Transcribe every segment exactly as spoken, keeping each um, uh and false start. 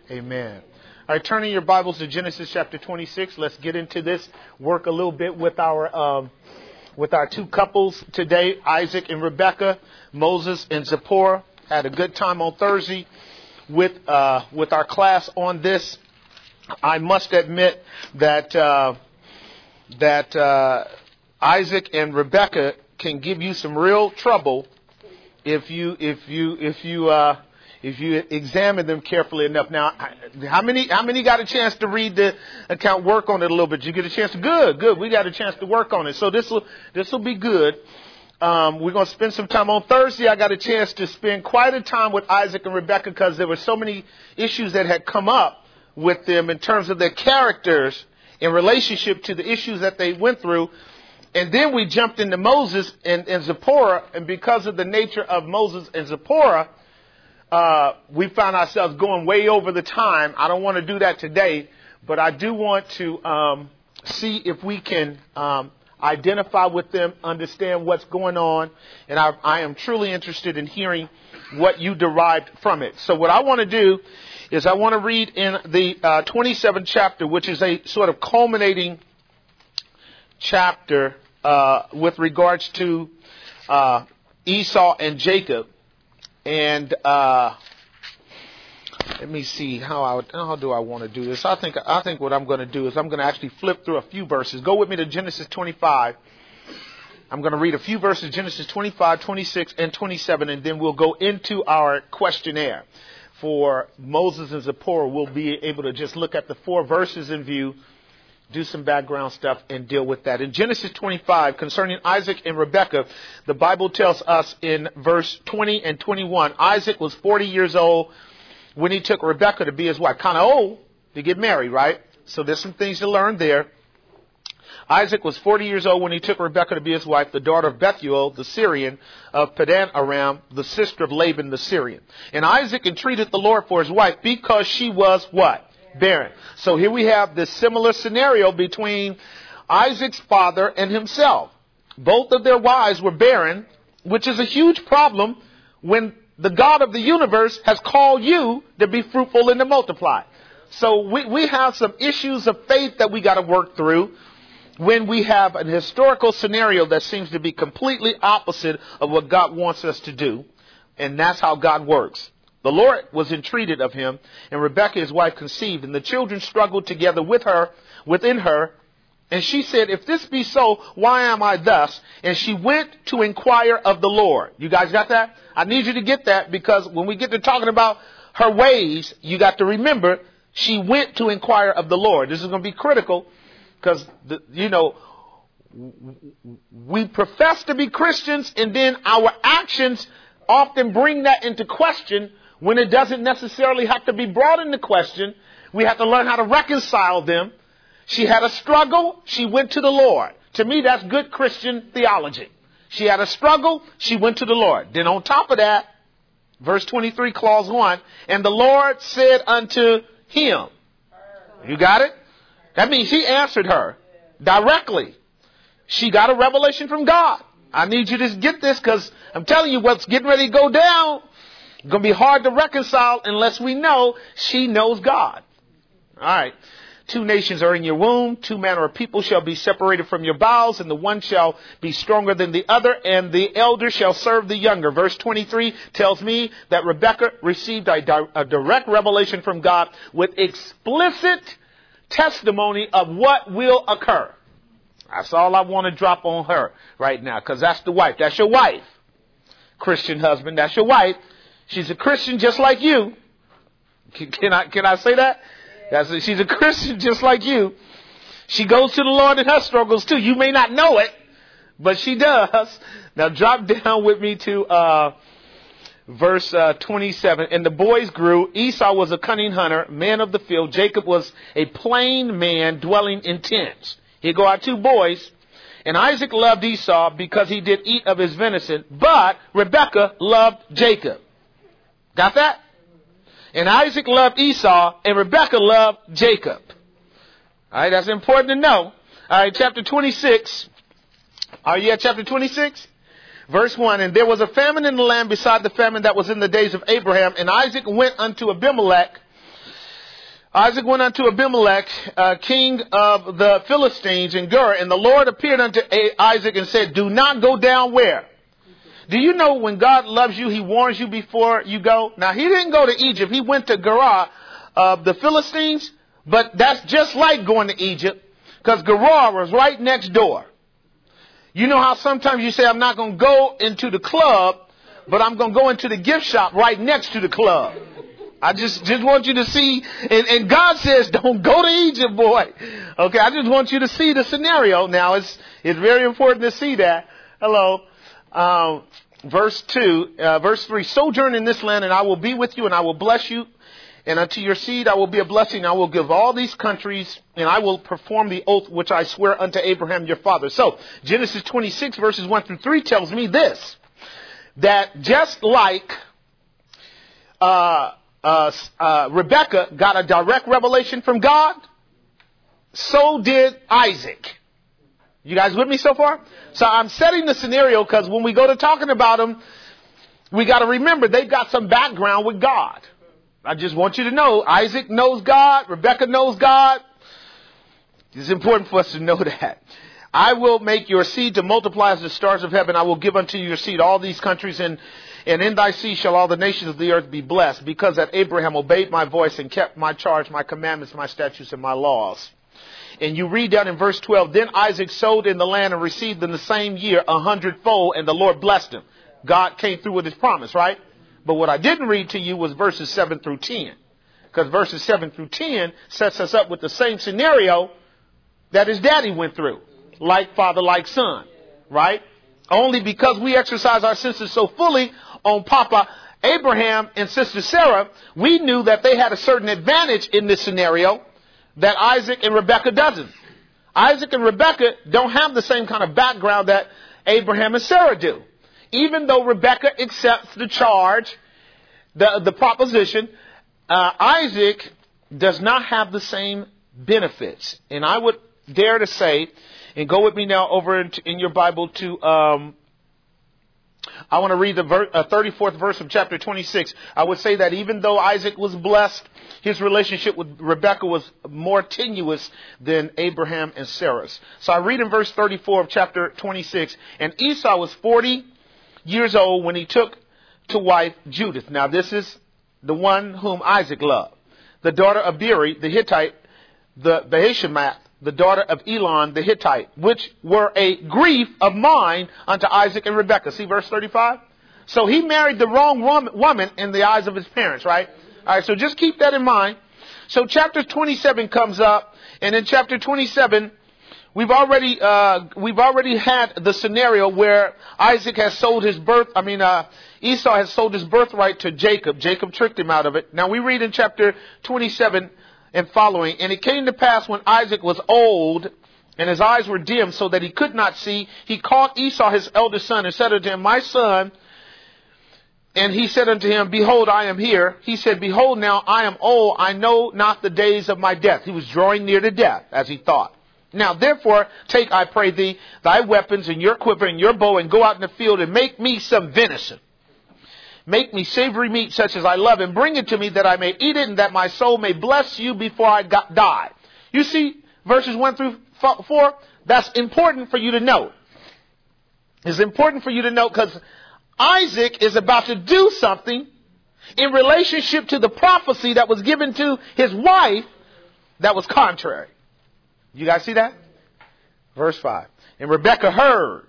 Amen. All right, turning your Bibles to Genesis chapter twenty-six. Let's get into this. Work a little bit with our um, with our two couples today, Isaac and Rebekah, Moses and Zipporah. Had a good time on Thursday with uh, with our class on this. I must admit that uh, that uh, Isaac and Rebekah can give you some real trouble if you if you if you uh, if you examine them carefully enough. Now, how many how many got a chance to read the account, work on it a little bit? You get a chance to good, good. We got a chance to work on it, so this will this will be good. Um, we're going to spend some time on Thursday. I got a chance to spend quite a time with Isaac and Rebekah because there were so many issues that had come up with them in terms of their characters in relationship to the issues that they went through. And then we jumped into Moses and, and Zipporah, and because of the nature of Moses and Zipporah, uh, we found ourselves going way over the time. I don't want to do that today, but I do want to um, see if we can um, identify with them, understand what's going on, and I, I am truly interested in hearing what you derived from it. So what I want to do is I want to read in the uh, twenty-seventh chapter, which is a sort of culminating chapter uh, with regards to uh, Esau and Jacob. And uh, let me see how I would, how do I want to do this. I think I think what I'm going to do is I'm going to actually flip through a few verses. Go with me to Genesis twenty-five. I'm going to read a few verses, Genesis twenty-five, twenty-six, and twenty-seven, and then we'll go into our questionnaire. For Moses and Zipporah, we'll be able to just look at the four verses in view, do some background stuff, and deal with that. In Genesis twenty-five, concerning Isaac and Rebekah, the Bible tells us in verse twenty and twenty-one, Isaac was forty years old when he took Rebekah to be his wife. Kind of old to get married, right? So there's some things to learn there. Isaac was forty years old when he took Rebekah to be his wife, the daughter of Bethuel, the Syrian, of Padan Aram, the sister of Laban, the Syrian. And Isaac entreated the Lord for his wife because she was what? Barren. So here we have this similar scenario between Isaac's father and himself. Both of their wives were barren, which is a huge problem when the God of the universe has called you to be fruitful and to multiply. So we, we have some issues of faith that we got to work through when we have an historical scenario that seems to be completely opposite of what God wants us to do. And that's how God works. The Lord was entreated of him, and Rebekah, his wife, conceived, and the children struggled together with her, within her. And she said, if this be so, why am I thus? And she went to inquire of the Lord. You guys got that? I need you to get that, because when we get to talking about her ways, you got to remember, she went to inquire of the Lord. This is going to be critical. Because, you know, we profess to be Christians, and then our actions often bring that into question when it doesn't necessarily have to be brought into question. We have to learn how to reconcile them. She had a struggle. She went to the Lord. To me, that's good Christian theology. She had a struggle. She went to the Lord. Then on top of that, verse twenty-three, clause one, and the Lord said unto him, you got it? That means he answered her directly. She got a revelation from God. I need you to get this, because I'm telling you what's getting ready to go down. It's going to be hard to reconcile unless we know she knows God. All right. Two nations are in your womb. Two manner of people shall be separated from your bowels, and the one shall be stronger than the other, and the elder shall serve the younger. Verse twenty-three tells me that Rebekah received a, di- a direct revelation from God with explicit testimony of what will occur. That's all I want to drop on her right now, because that's the wife. That's your wife. Christian husband, that's your wife. She's a Christian just like you. Can, can I can I say that? That's a, she's a Christian just like you. She goes to the Lord in her struggles too. You may not know it, but she does. Now drop down with me to uh Verse uh, twenty-seven, and the boys grew. Esau was a cunning hunter, man of the field. Jacob was a plain man dwelling in tents. Here go our two boys. And Isaac loved Esau because he did eat of his venison, but Rebekah loved Jacob. Got that? And Isaac loved Esau, and Rebekah loved Jacob. All right, that's important to know. All right, chapter twenty-six. Are you at chapter twenty-six? Verse one, and there was a famine in the land beside the famine that was in the days of Abraham. And Isaac went unto Abimelech Isaac went unto Abimelech, uh, king of the Philistines in Gur, and the Lord appeared unto A- Isaac and said, do not go down where? Do you know when God loves you, he warns you before you go? Now, he didn't go to Egypt. He went to Gerar of the Philistines, but that's just like going to Egypt because Gerar was right next door. You know how sometimes you say, I'm not going to go into the club, but I'm going to go into the gift shop right next to the club. I just, just want you to see, and, and God says, don't go to Egypt, boy. Okay, I just want you to see the scenario. Now, it's it's very important to see that. Hello. Um, verse two, uh, verse three, sojourn in this land, and I will be with you, and I will bless you. And unto your seed I will be a blessing. I will give all these countries, and I will perform the oath which I swear unto Abraham your father. So, Genesis twenty-six, verses one through three tells me this, that just like uh Uh, uh, Rebecca got a direct revelation from God, so did Isaac. You guys with me so far? So I'm setting the scenario because when we go to talking about them, we got to remember they've got some background with God. I just want you to know Isaac knows God, Rebecca knows God. It's important for us to know that. I will make your seed to multiply as the stars of heaven. I will give unto your seed all these countries, and And in thy seed shall all the nations of the earth be blessed, because that Abraham obeyed my voice and kept my charge, my commandments, my statutes, and my laws. And you read down in verse twelve, then Isaac sowed in the land and received in the same year a hundredfold, and the Lord blessed him. God came through with his promise, right? But what I didn't read to you was verses seven through ten. Because verses seven through ten sets us up with the same scenario that his daddy went through. Like father, like son, right? Only because we exercise our senses so fully on Papa Abraham and Sister Sarah, we knew that they had a certain advantage in this scenario that Isaac and Rebecca doesn't. Isaac and Rebecca don't have the same kind of background that Abraham and Sarah do. Even though Rebecca accepts the charge, the, the proposition, uh, Isaac does not have the same benefits. And I would dare to say, and go with me now over in, in your Bible to, um, I want to read the ver- uh, thirty-fourth verse of chapter twenty-six. I would say that even though Isaac was blessed, his relationship with Rebekah was more tenuous than Abraham and Sarah's. So I read in verse thirty-four of chapter twenty-six, and Esau was forty years old when he took to wife Judith. Now this is the one whom Isaac loved, the daughter of Beeri, the Hittite, the Baheshemath, the daughter of Elon the Hittite, which were a grief of mine unto Isaac and Rebekah. See verse thirty-five? So he married the wrong woman in the eyes of his parents, right? All right, so just keep that in mind. So chapter twenty-seven comes up, and in chapter twenty-seven, we've already uh, we've already had the scenario where Isaac has sold his birth. I mean, uh, Esau has sold his birthright to Jacob. Jacob tricked him out of it. Now we read in chapter twenty-seven and following, and it came to pass when Isaac was old and his eyes were dim so that he could not see, he called Esau his eldest son and said unto him, my son. And he said unto him, behold, I am here. He said, behold, now I am old. I know not the days of my death. He was drawing near to death, as he thought. Now, therefore, take, I pray thee, thy weapons and your quiver and your bow, and go out in the field and make me some venison. Make me savory meat such as I love, and bring it to me that I may eat it, and that my soul may bless you before I got, die. You see, verses one through four, that's important for you to know. It's important for you to know because Isaac is about to do something in relationship to the prophecy that was given to his wife that was contrary. You guys see that? Verse five. And Rebekah heard.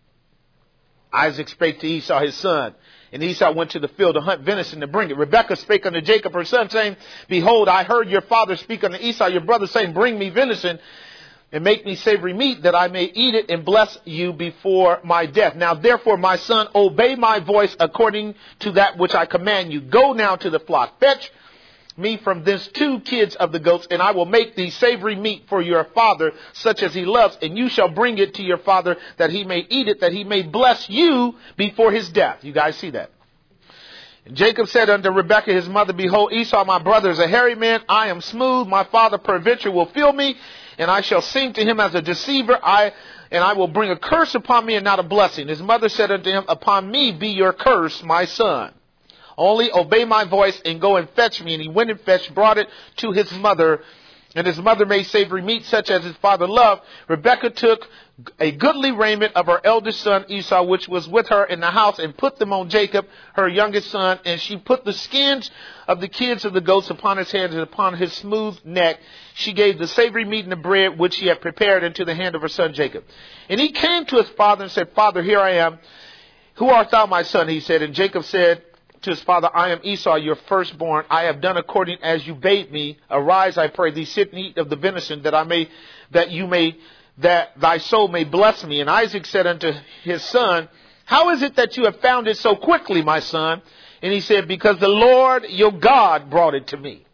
Isaac spake to Esau his son. And Esau went to the field to hunt venison to bring it. Rebekah spake unto Jacob her son, saying, behold, I heard your father speak unto Esau your brother, saying, bring me venison and make me savory meat, that I may eat it and bless you before my death. Now therefore, my son, obey my voice according to that which I command you. Go now to the flock, fetch me from thence two kids of the goats, and I will make thee savory meat for your father, such as he loves, and you shall bring it to your father, that he may eat it, that he may bless you before his death. You guys see that? And Jacob said unto Rebekah his mother, behold, Esau my brother is a hairy man. I am smooth. My father peradventure will feel me, and I shall seem to him as a deceiver. I and I will bring a curse upon me and not a blessing. His mother said unto him, upon me be your curse, my son. Only obey my voice and go and fetch me. And he went and fetched, brought it to his mother. And his mother made savory meat such as his father loved. Rebekah took a goodly raiment of her eldest son Esau, which was with her in the house, and put them on Jacob, her youngest son. And she put the skins of the kids of the goats upon his hands and upon his smooth neck. She gave the savory meat and the bread which she had prepared into the hand of her son Jacob. And he came to his father and said, Father, here I am. Who art thou, my son? He said. And Jacob said to his father, I am Esau, your firstborn. I have done according as you bade me. Arise, I pray thee, sit and eat of the venison, that I may, that you may, that thy soul may bless me. And Isaac said unto his son, how is it that you have found it so quickly, my son? And he said, because the Lord your God brought it to me.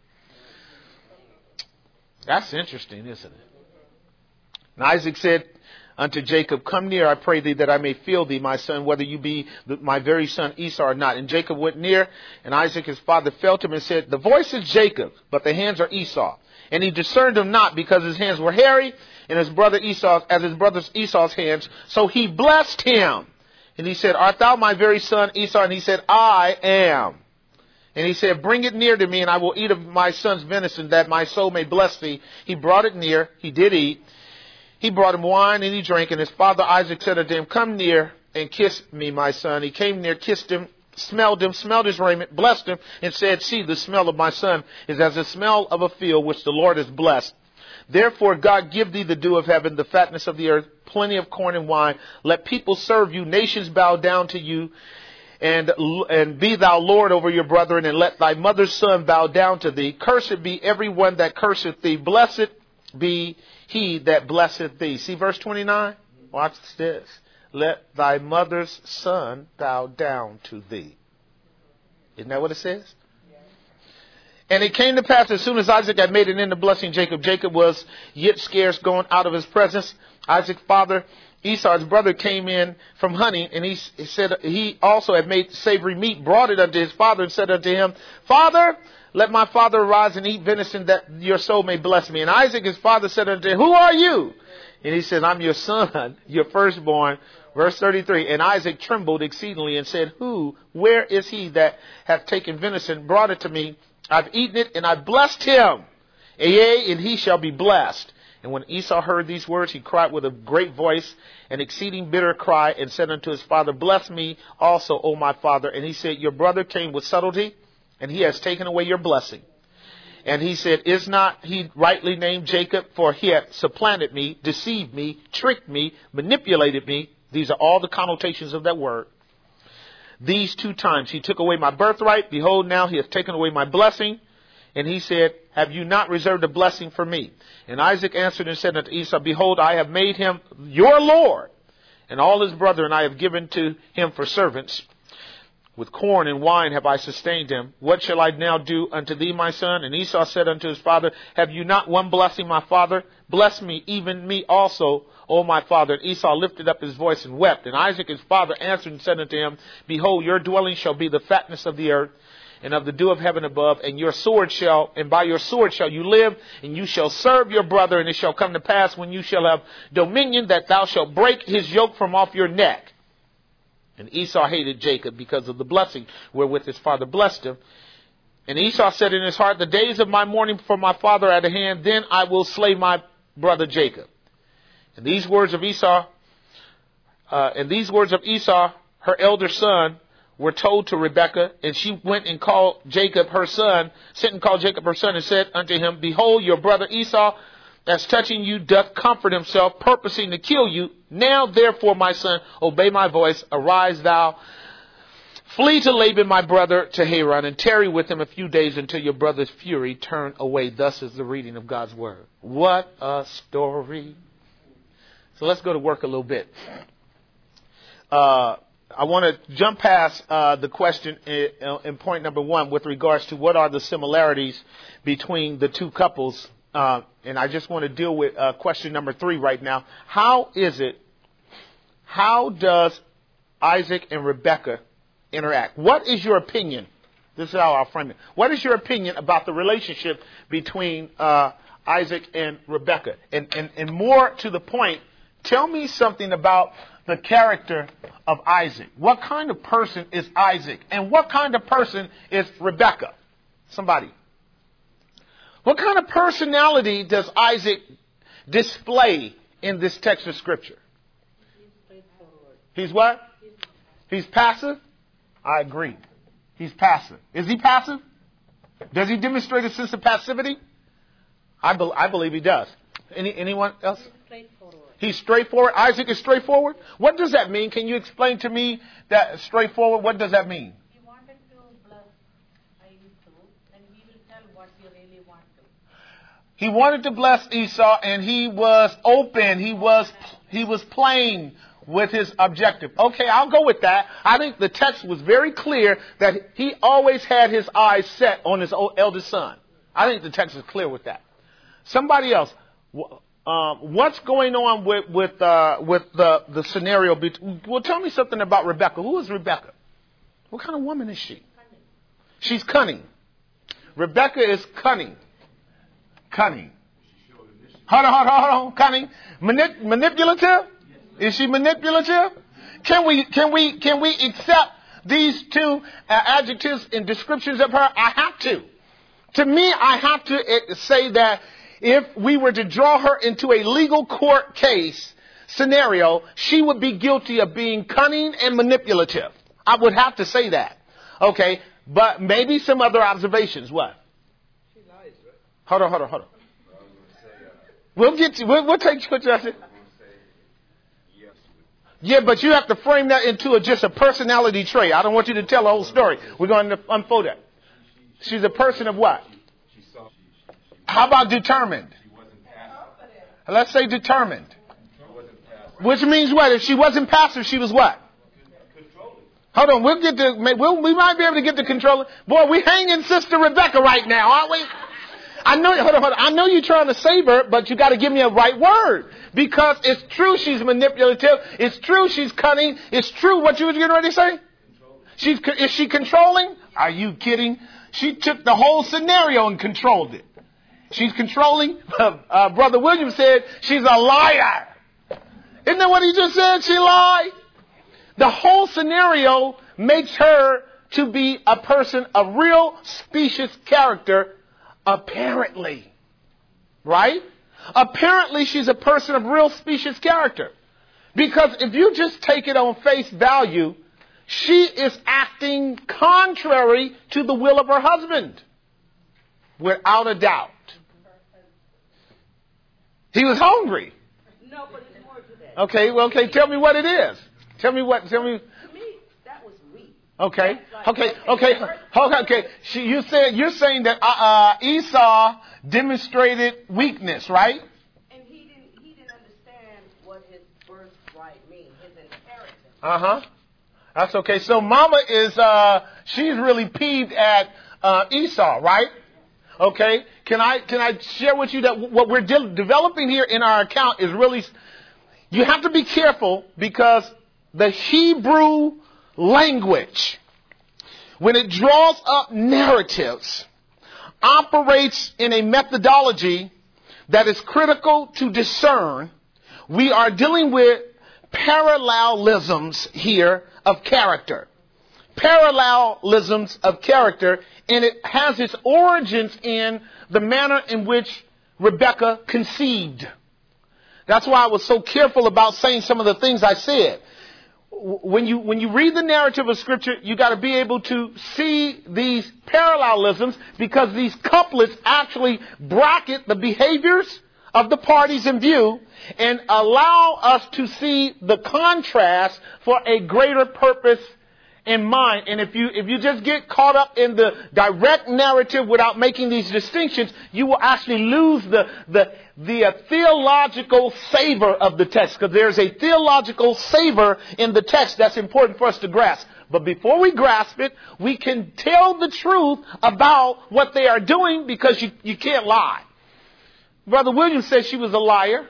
That's interesting, isn't it? And Isaac said unto Jacob, come near, I pray thee, that I may feel thee, my son, whether you be my very son Esau or not. And Jacob went near, and Isaac his father felt him and said, the voice is Jacob, but the hands are Esau. And he discerned him not, because his hands were hairy, and his brother Esau, as his brother Esau's hands. So he blessed him. And he said, art thou my very son Esau? And he said, I am. And he said, bring it near to me, and I will eat of my son's venison, that my soul may bless thee. He brought it near. He did eat. He brought him wine, and he drank. And his father Isaac said unto him, come near and kiss me, my son. He came near, kissed him, smelled him, smelled his raiment, blessed him, and said, see, the smell of my son is as the smell of a field which the Lord has blessed. Therefore God give thee the dew of heaven, the fatness of the earth, plenty of corn and wine. Let people serve you, nations bow down to you. And, and be thou Lord over your brethren, and let thy mother's son bow down to thee. Cursed be every one that curseth thee. Blessed be he that blesseth thee. See verse twenty-nine? Watch this. Let thy mother's son bow down to thee. Isn't that what it says? Yeah. And it came to pass, as soon as Isaac had made an end of blessing Jacob, Jacob was yet scarce gone out of his presence. Isaac's father Esau, his brother, came in from hunting, and he, he said he also had made savory meat, brought it unto his father, and said unto him, Father, let my father arise and eat venison, that your soul may bless me. And Isaac, his father, said unto him, who are you? And he said, I'm your son, your firstborn. Verse thirty-three, and Isaac trembled exceedingly and said, who, where is he that hath taken venison, brought it to me? I've eaten it, and I've blessed him. Yea, and he shall be blessed. And when Esau heard these words, he cried with a great voice, an exceeding bitter cry, and said unto his father, bless me also, O my father. And he said, your brother came with subtlety, and he has taken away your blessing. And he said, is not he rightly named Jacob? For he hath supplanted me, deceived me, tricked me, manipulated me. These are all the connotations of that word. These two times he took away my birthright. Behold, now he hath taken away my blessing. And he said, have you not reserved a blessing for me? And Isaac answered and said unto Esau, behold, I have made him your Lord, and all his brethren I have given to him for servants. With corn and wine have I sustained him. What shall I now do unto thee, my son? And Esau said unto his father, have you not one blessing, my father? Bless me, even me also, O my father. And Esau lifted up his voice and wept. And Isaac his father answered and said unto him, behold, your dwelling shall be the fatness of the earth, and of the dew of heaven above, and your sword shall, and by your sword shall you live, and you shall serve your brother, and it shall come to pass when you shall have dominion, that thou shalt break his yoke from off your neck. And Esau hated Jacob because of the blessing wherewith his father blessed him. And Esau said in his heart, the days of my mourning for my father are at hand, then I will slay my brother Jacob. And these words of Esau, uh, and these words of Esau, her elder son, were told to Rebekah, and she went and called Jacob her son, sent and called Jacob her son, and said unto him, behold, your brother Esau, as touching you, doth comfort himself, purposing to kill you. Now therefore, my son, obey my voice. Arise thou, flee to Laban my brother, to Haran, and tarry with him a few days until your brother's fury turn away. Thus is the reading of God's word. What a story. So let's go to work a little bit. Uh, I want to jump past uh, the question in, in point number one with regards to what are the similarities between the two couples. Uh, and I just want to deal with uh, question number three right now. How is it, how does Isaac and Rebekah interact? What is your opinion? This is how I'll frame it. What is your opinion about the relationship between uh, Isaac and Rebekah? And, and, and more to the point, tell me something about the character of Isaac? What kind of person is Isaac? And what kind of person is Rebekah? Somebody. What kind of personality does Isaac display in this text of Scripture? He's what? He's passive? I agree. He's passive. Is he passive? Does he demonstrate a sense of passivity? I, be- I believe he does. Any anyone else? He's straightforward. He's straightforward. Isaac is straightforward. What does that mean? Can you explain to me that straightforward? What does that mean? He wanted to bless Esau, and he will tell what you really want to. He wanted to bless Esau, and he was open. He was he was plain with his objective. Okay, I'll go with that. I think the text was very clear that he always had his eyes set on his eldest son. I think the text is clear with that. Somebody else. Um, what's going on with with uh, with the the scenario? Be- well, tell me something about Rebekah. Who is Rebekah? What kind of woman is she? Cunning. She's cunning. Rebekah is cunning. Cunning. Hold on, hold on, hold on. Cunning. Manip- manipulative. Is she manipulative? Can we can we can we accept these two uh, adjectives and descriptions of her? I have to. To me, I have to uh, say that if we were to draw her into a legal court case scenario, she would be guilty of being cunning and manipulative. I would have to say that. Okay, but maybe some other observations. What? She lies, right? Hold on, hold on, hold on. We'll get to, we'll, we'll take what you said. Yeah, but you have to frame that into a, just a personality trait. I don't want you to tell the whole story. We're going to unfold that. She's a person of what? How about determined? Let's say determined. Which means what? If she wasn't passive, she was what? Hold on, we'll get to, we'll, we might be able to get to control it. Boy, we hanging Sister Rebekah right now, aren't we? I know, hold on, hold on. I know you're trying to save her, but you got to give me a right word. Because it's true she's manipulative. It's true she's cunning. It's true what you were getting ready to say? She's, is she controlling? Are you kidding? She took the whole scenario and controlled it. She's controlling. Uh, uh, Brother William said she's a liar. Isn't that what he just said? She lied. The whole scenario makes her to be a person of real specious character, apparently. Right? Apparently she's a person of real specious character. Because if you just take it on face value, she is acting contrary to the will of her husband. Without a doubt. He was hungry. No, but it's more to that. Okay, well, okay, tell me what it is. Tell me what, tell me. To me, that was weak. Okay, Like, okay, okay, okay, okay. She, you said, you're saying that uh, uh, Esau demonstrated weakness, right? And he didn't, he didn't understand what his birthright means, his inheritance. Uh-huh. That's okay. So Mama is, uh, she's really peeved at uh, Esau, right? Okay. Can I can I share with you that what we're de- developing here in our account is really, you have to be careful because the Hebrew language, when it draws up narratives, operates in a methodology that is critical to discern. We are dealing with parallelisms here of character. Parallelisms of character, and it has its origins in the manner in which Rebekah conceived. That's why I was so careful about saying some of the things I said. When you when you read the narrative of Scripture, you got to be able to see these parallelisms because these couplets actually bracket the behaviors of the parties in view and allow us to see the contrast for a greater purpose in mind. And if you if you just get caught up in the direct narrative without making these distinctions, you will actually lose the the the uh, theological savor of the text, because there's a theological savor in the text that's important for us to grasp. But before we grasp it, we can tell the truth about what they are doing, because you, you can't lie. Brother Williams said she was a liar.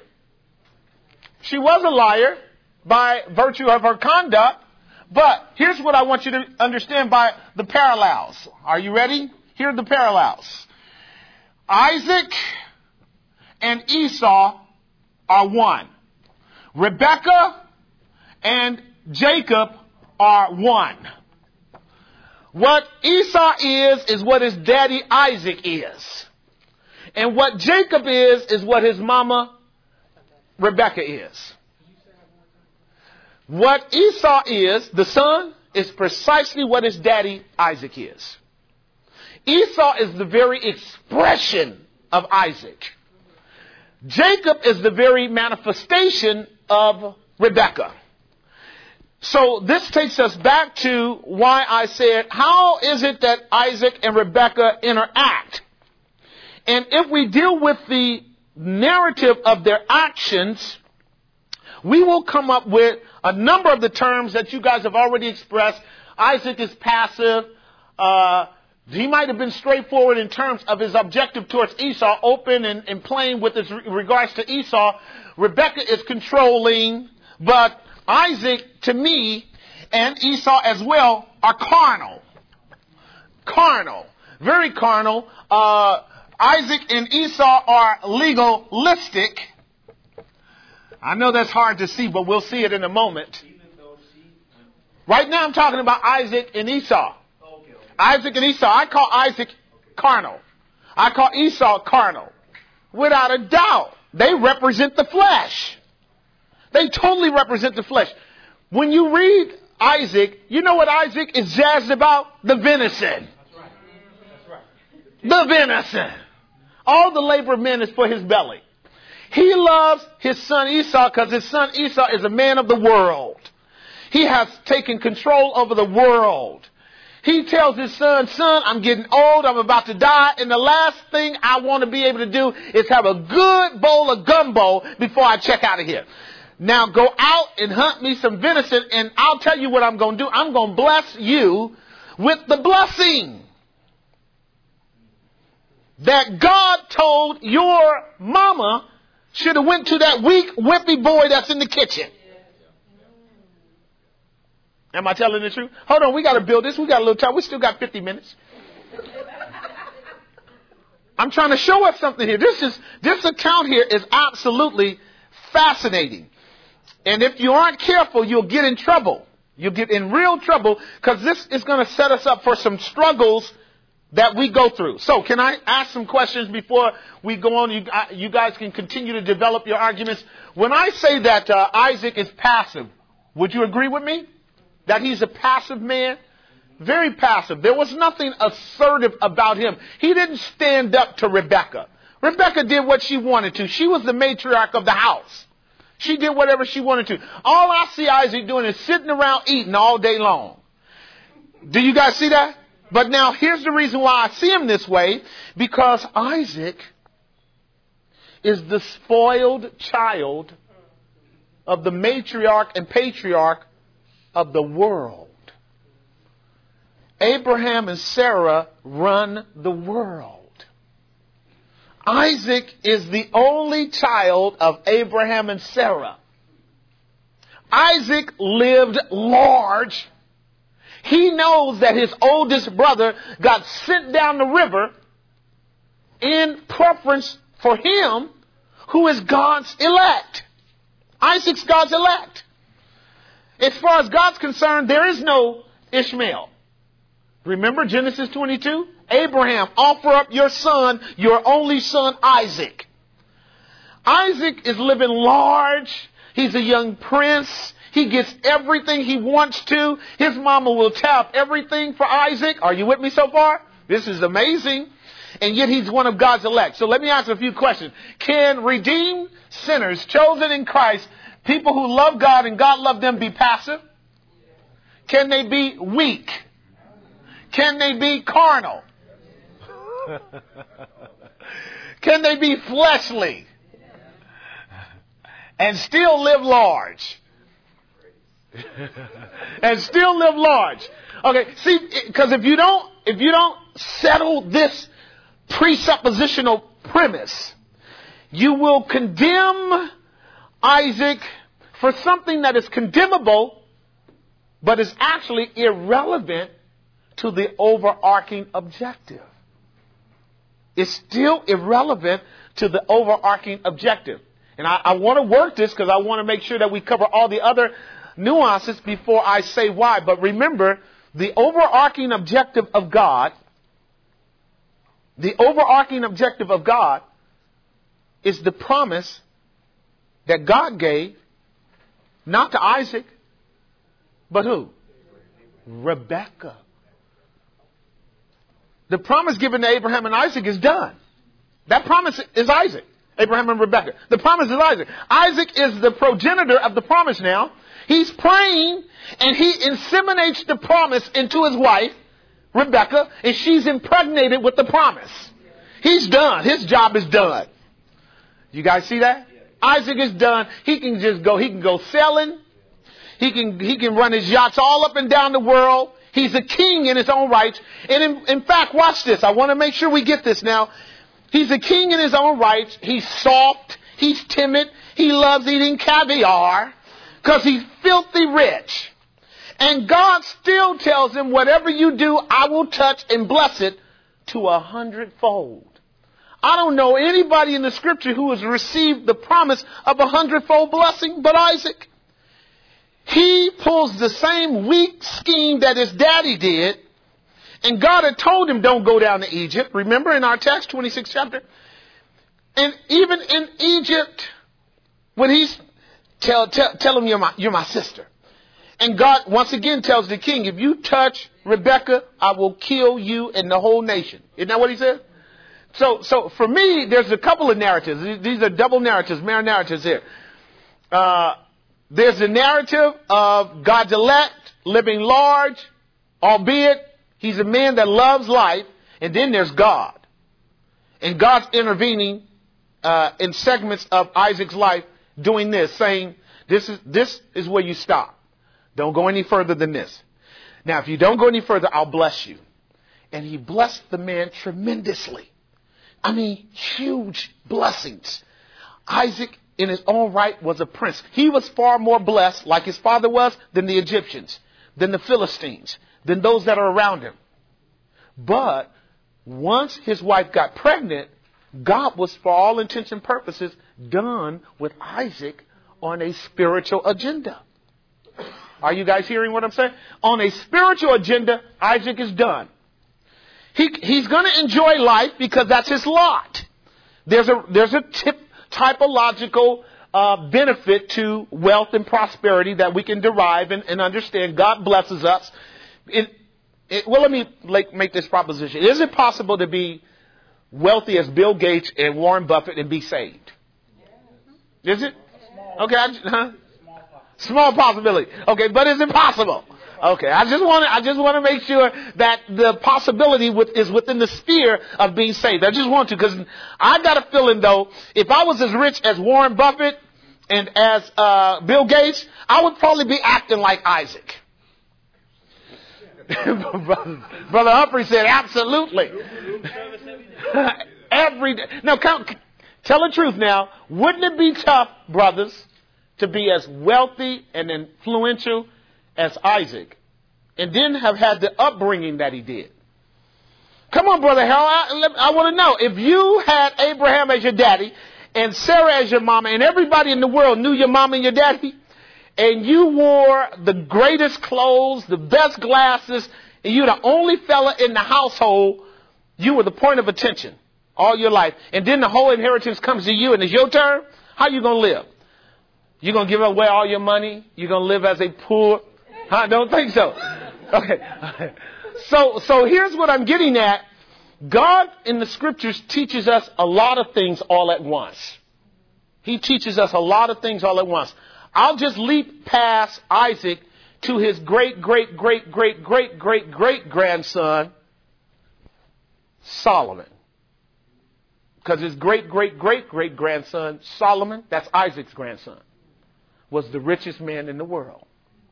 She was a liar by virtue of her conduct. But here's what I want you to understand by the parallels. Are you ready? Here are the parallels. Isaac and Esau are one. Rebekah and Jacob are one. What Esau is, is what his daddy Isaac is. And what Jacob is, is what his mama Rebecca is. What Esau is, the son, is precisely what his daddy Isaac is. Esau is the very expression of Isaac. Jacob is the very manifestation of Rebecca. So this takes us back to why I said, how is it that Isaac and Rebecca interact? And if we deal with the narrative of their actions, we will come up with a number of the terms that you guys have already expressed. Isaac is passive. Uh, he might have been straightforward in terms of his objective towards Esau, open and, and plain with his regards to Esau. Rebecca is controlling, but Isaac, to me, and Esau as well, are carnal. Carnal. Very carnal. Uh, Isaac and Esau are legalistic. I know that's hard to see, but we'll see it in a moment. Right now I'm talking about Isaac and Esau. Isaac and Esau. I call Isaac carnal. I call Esau carnal. Without a doubt. They represent the flesh. They totally represent the flesh. When you read Isaac, you know what Isaac is jazzed about? The venison. That's right. That's right. The venison. All the labor of men is for his belly. He loves his son Esau because his son Esau is a man of the world. He has taken control over the world. He tells his son, son, I'm getting old. I'm about to die. And the last thing I want to be able to do is have a good bowl of gumbo before I check out of here. Now go out and hunt me some venison, and I'll tell you what I'm going to do. I'm going to bless you with the blessing that God told your mama should have went to that weak, wimpy boy that's in the kitchen. Am I telling the truth? Hold on, we got to build this. We got a little time. We still got fifty minutes. I'm trying to show us something here. This is this account here is absolutely fascinating. And if you aren't careful, you'll get in trouble. You'll get in real trouble because this is going to set us up for some struggles that we go through. So can I ask some questions before we go on? You, uh, you guys can continue to develop your arguments. When I say that uh, Isaac is passive, would you agree with me? That he's a passive man? Very passive. There was nothing assertive about him. He didn't stand up to Rebecca. Rebecca did what she wanted to. She was the matriarch of the house. She did whatever she wanted to. All I see Isaac doing is sitting around eating all day long. Do you guys see that? But now here's the reason why I see him this way. Because Isaac is the spoiled child of the matriarch and patriarch of the world. Abraham and Sarah run the world. Isaac is the only child of Abraham and Sarah. Isaac lived large. He knows that his oldest brother got sent down the river in preference for him, who is God's elect. Isaac's God's elect. As far as God's concerned, there is no Ishmael. Remember Genesis twenty-two? Abraham, offer up your son, your only son, Isaac. Isaac is living large. He's a young prince. He gets everything he wants to. His mama will tap everything for Isaac. Are you with me so far? This is amazing. And yet he's one of God's elect. So let me ask a few questions. Can redeemed sinners chosen in Christ, people who love God and God loved them, be passive? Can they be weak? Can they be carnal? Can they be fleshly and still live large? And still live large. Okay, see, because if you don't, if you don't settle this presuppositional premise, you will condemn Isaac for something that is condemnable, but is actually irrelevant to the overarching objective. It's still irrelevant to the overarching objective. And I, I want to work this because I want to make sure that we cover all the other nuances before I say why. But remember, the overarching objective of God, the overarching objective of God is the promise that God gave, not to Isaac, but who? Rebekah. The promise given to Abraham and Isaac is done. That promise is Isaac. Abraham and Rebekah. The promise is Isaac. Isaac is the progenitor of the promise now. He's praying and he inseminates the promise into his wife, Rebekah, and she's impregnated with the promise. He's done. His job is done. You guys see that? Isaac is done. He can just go. He can go sailing. He can, he can run his yachts all up and down the world. He's a king in his own right. And in, in fact, watch this. I want to make sure we get this now. He's a king in his own right. He's soft. He's timid. He loves eating caviar because he's filthy rich. And God still tells him, whatever you do, I will touch and bless it to a hundredfold. I don't know anybody in the scripture who has received the promise of a hundredfold blessing but Isaac. He pulls the same weak scheme that his daddy did. And God had told him, don't go down to Egypt. Remember in our text, twenty-sixth chapter? And even in Egypt, when he's, tell, tell, tell him you're my, you're my sister. And God once again tells the king, if you touch Rebekah, I will kill you and the whole nation. Isn't that what he said? So, so for me, there's a couple of narratives. These are double narratives, mirror narratives here. Uh, there's the narrative of God's elect living large, albeit he's a man that loves life. And then there's God. And God's intervening uh, in segments of Isaac's life, doing this, saying, this is, this is where you stop. Don't go any further than this. Now, if you don't go any further, I'll bless you. And he blessed the man tremendously. I mean, huge blessings. Isaac, in his own right, was a prince. He was far more blessed, like his father was, than the Egyptians, than the Philistines, than those that are around him. But once his wife got pregnant, God was, for all intents and purposes, done with Isaac on a spiritual agenda. Are you guys hearing what I'm saying? On a spiritual agenda, Isaac is done. He, he's going to enjoy life because that's his lot. There's a, there's a tip, typological uh, benefit to wealth and prosperity that we can derive and, and understand. God blesses us. It, it, well, let me like, make this proposition. Is it possible to be wealthy as Bill Gates and Warren Buffett and be saved? Is it? Okay. I, huh? Small possibility. Okay, but is it possible? Okay, I just want to I just want to make sure that the possibility with, is within the sphere of being saved. I just want to, because I got a feeling though, if I was as rich as Warren Buffett and as uh, Bill Gates, I would probably be acting like Isaac. Brother Humphrey said, absolutely. Every day. Now, count, tell the truth now. Wouldn't it be tough, brothers, to be as wealthy and influential as Isaac, and then have had the upbringing that he did? Come on, Brother Harold. I, I want to know, if you had Abraham as your daddy and Sarah as your mama, and everybody in the world knew your mama and your daddy, and you wore the greatest clothes, the best glasses, and you're the only fella in the household, you were the point of attention all your life, and then the whole inheritance comes to you and it's your turn, how you going to live? You're going to give away all your money? You're going to live as a poor? I don't think so. Okay. So, so here's what I'm getting at. God in the scriptures teaches us a lot of things all at once. He teaches us a lot of things all at once. I'll just leap past Isaac to his great, great, great, great, great, great, great grandson, Solomon. Because his great, great, great, great grandson, Solomon, that's Isaac's grandson, was the richest man in the world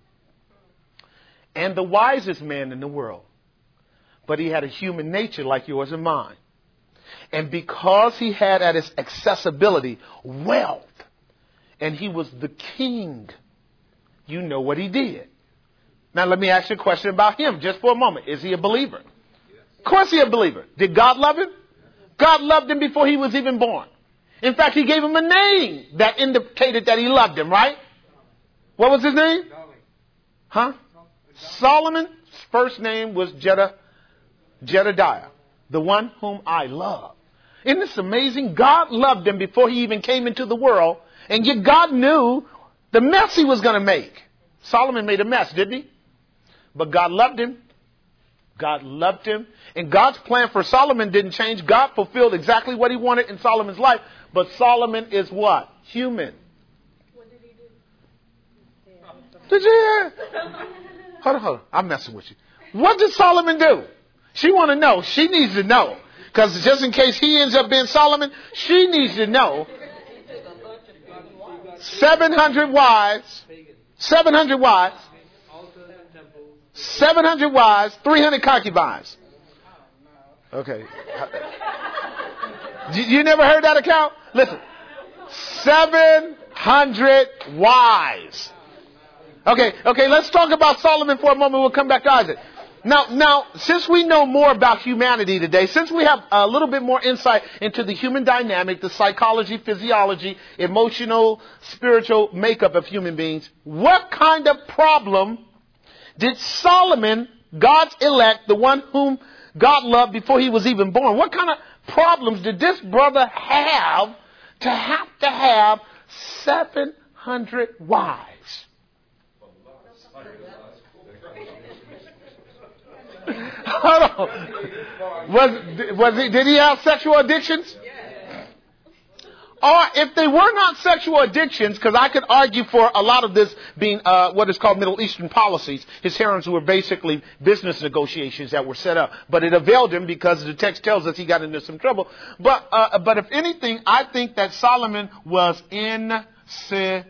and the wisest man in the world. But he had a human nature like yours and mine. And because he had at his accessibility wealth, and he was the king, you know what he did. Now let me ask you a question about him just for a moment. Is he a believer? Of course he's a believer. Did God love him? God loved him before he was even born. In fact, he gave him a name that indicated that he loved him, right? What was his name? Huh? Solomon's first name was Jedi, Jedediah, the one whom I love. Isn't this amazing? God loved him before he even came into the world, and yet God knew the mess he was going to make. Solomon made a mess, didn't he? But God loved him. God loved him. And God's plan for Solomon didn't change. God fulfilled exactly what he wanted in Solomon's life. But Solomon is what? Human. What did he do? Did you hear? Hold on, hold on. I'm messing with you. What did Solomon do? She want to know. She needs to know. Because just in case he ends up being Solomon, she needs to know. seven hundred wives. seven hundred wives. seven hundred wives. three hundred concubines. Okay. You, you never heard that account? Listen. seven hundred wives. Okay, okay, let's talk about Solomon for a moment. We'll come back to Isaac. Now, now, since we know more about humanity today, since we have a little bit more insight into the human dynamic, the psychology, physiology, emotional, spiritual makeup of human beings, what kind of problem did Solomon, God's elect, the one whom God loved before he was even born, what kind of problems did this brother have to have to have seven hundred wives? Hold on. Was, was he, did he have sexual addictions? Or if they were not sexual addictions, because I could argue for a lot of this being uh, what is called Middle Eastern policies. His harems were basically business negotiations that were set up. But it availed him because the text tells us he got into some trouble. But, uh, but if anything, I think that Solomon was insecure.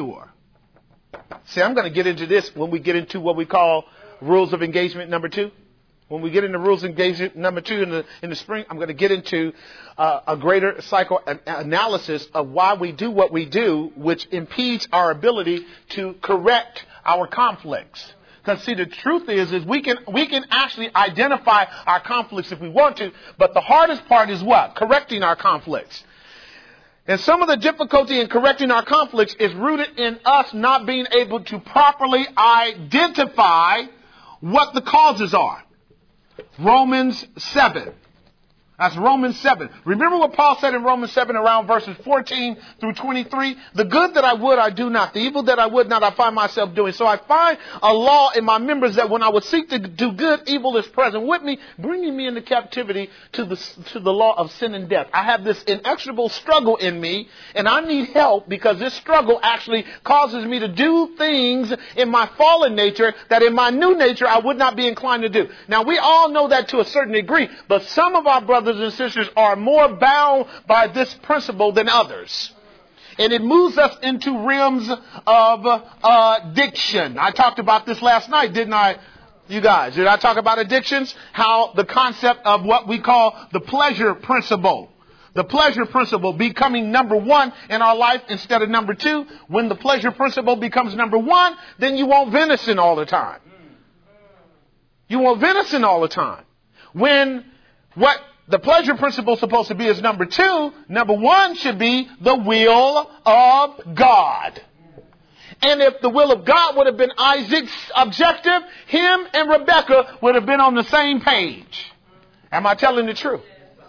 See, I'm going to get into this when we get into what we call rules of engagement number two. When we get into rules of engagement number two in the in the spring, I'm going to get into uh, a greater psychoanalysis of why we do what we do, which impedes our ability to correct our conflicts. Because see, the truth is, is we can we can actually identify our conflicts if we want to, but the hardest part is what? Correcting our conflicts. And some of the difficulty in correcting our conflicts is rooted in us not being able to properly identify what the causes are. Romans seven. That's Romans seven. Remember what Paul said in Romans seven around verses fourteen through twenty-three? The good that I would, I do not. The evil that I would not, I find myself doing. So I find a law in my members that when I would seek to do good, evil is present with me, bringing me into captivity to the, to the law of sin and death. I have this inexorable struggle in me, and I need help because this struggle actually causes me to do things in my fallen nature that in my new nature I would not be inclined to do. Now, we all know that to a certain degree, but some of our brothers and sisters are more bound by this principle than others. And it moves us into realms of uh, addiction. I talked about this last night, didn't I, you guys? Did I talk about addictions? How the concept of what we call the pleasure principle. The pleasure principle becoming number one in our life instead of number two. When the pleasure principle becomes number one, then you want venison all the time. You want venison all the time. When what the pleasure principle is supposed to be is number two, number one should be the will of God. And if the will of God would have been Isaac's objective, him and Rebekah would have been on the same page. Am I telling the truth?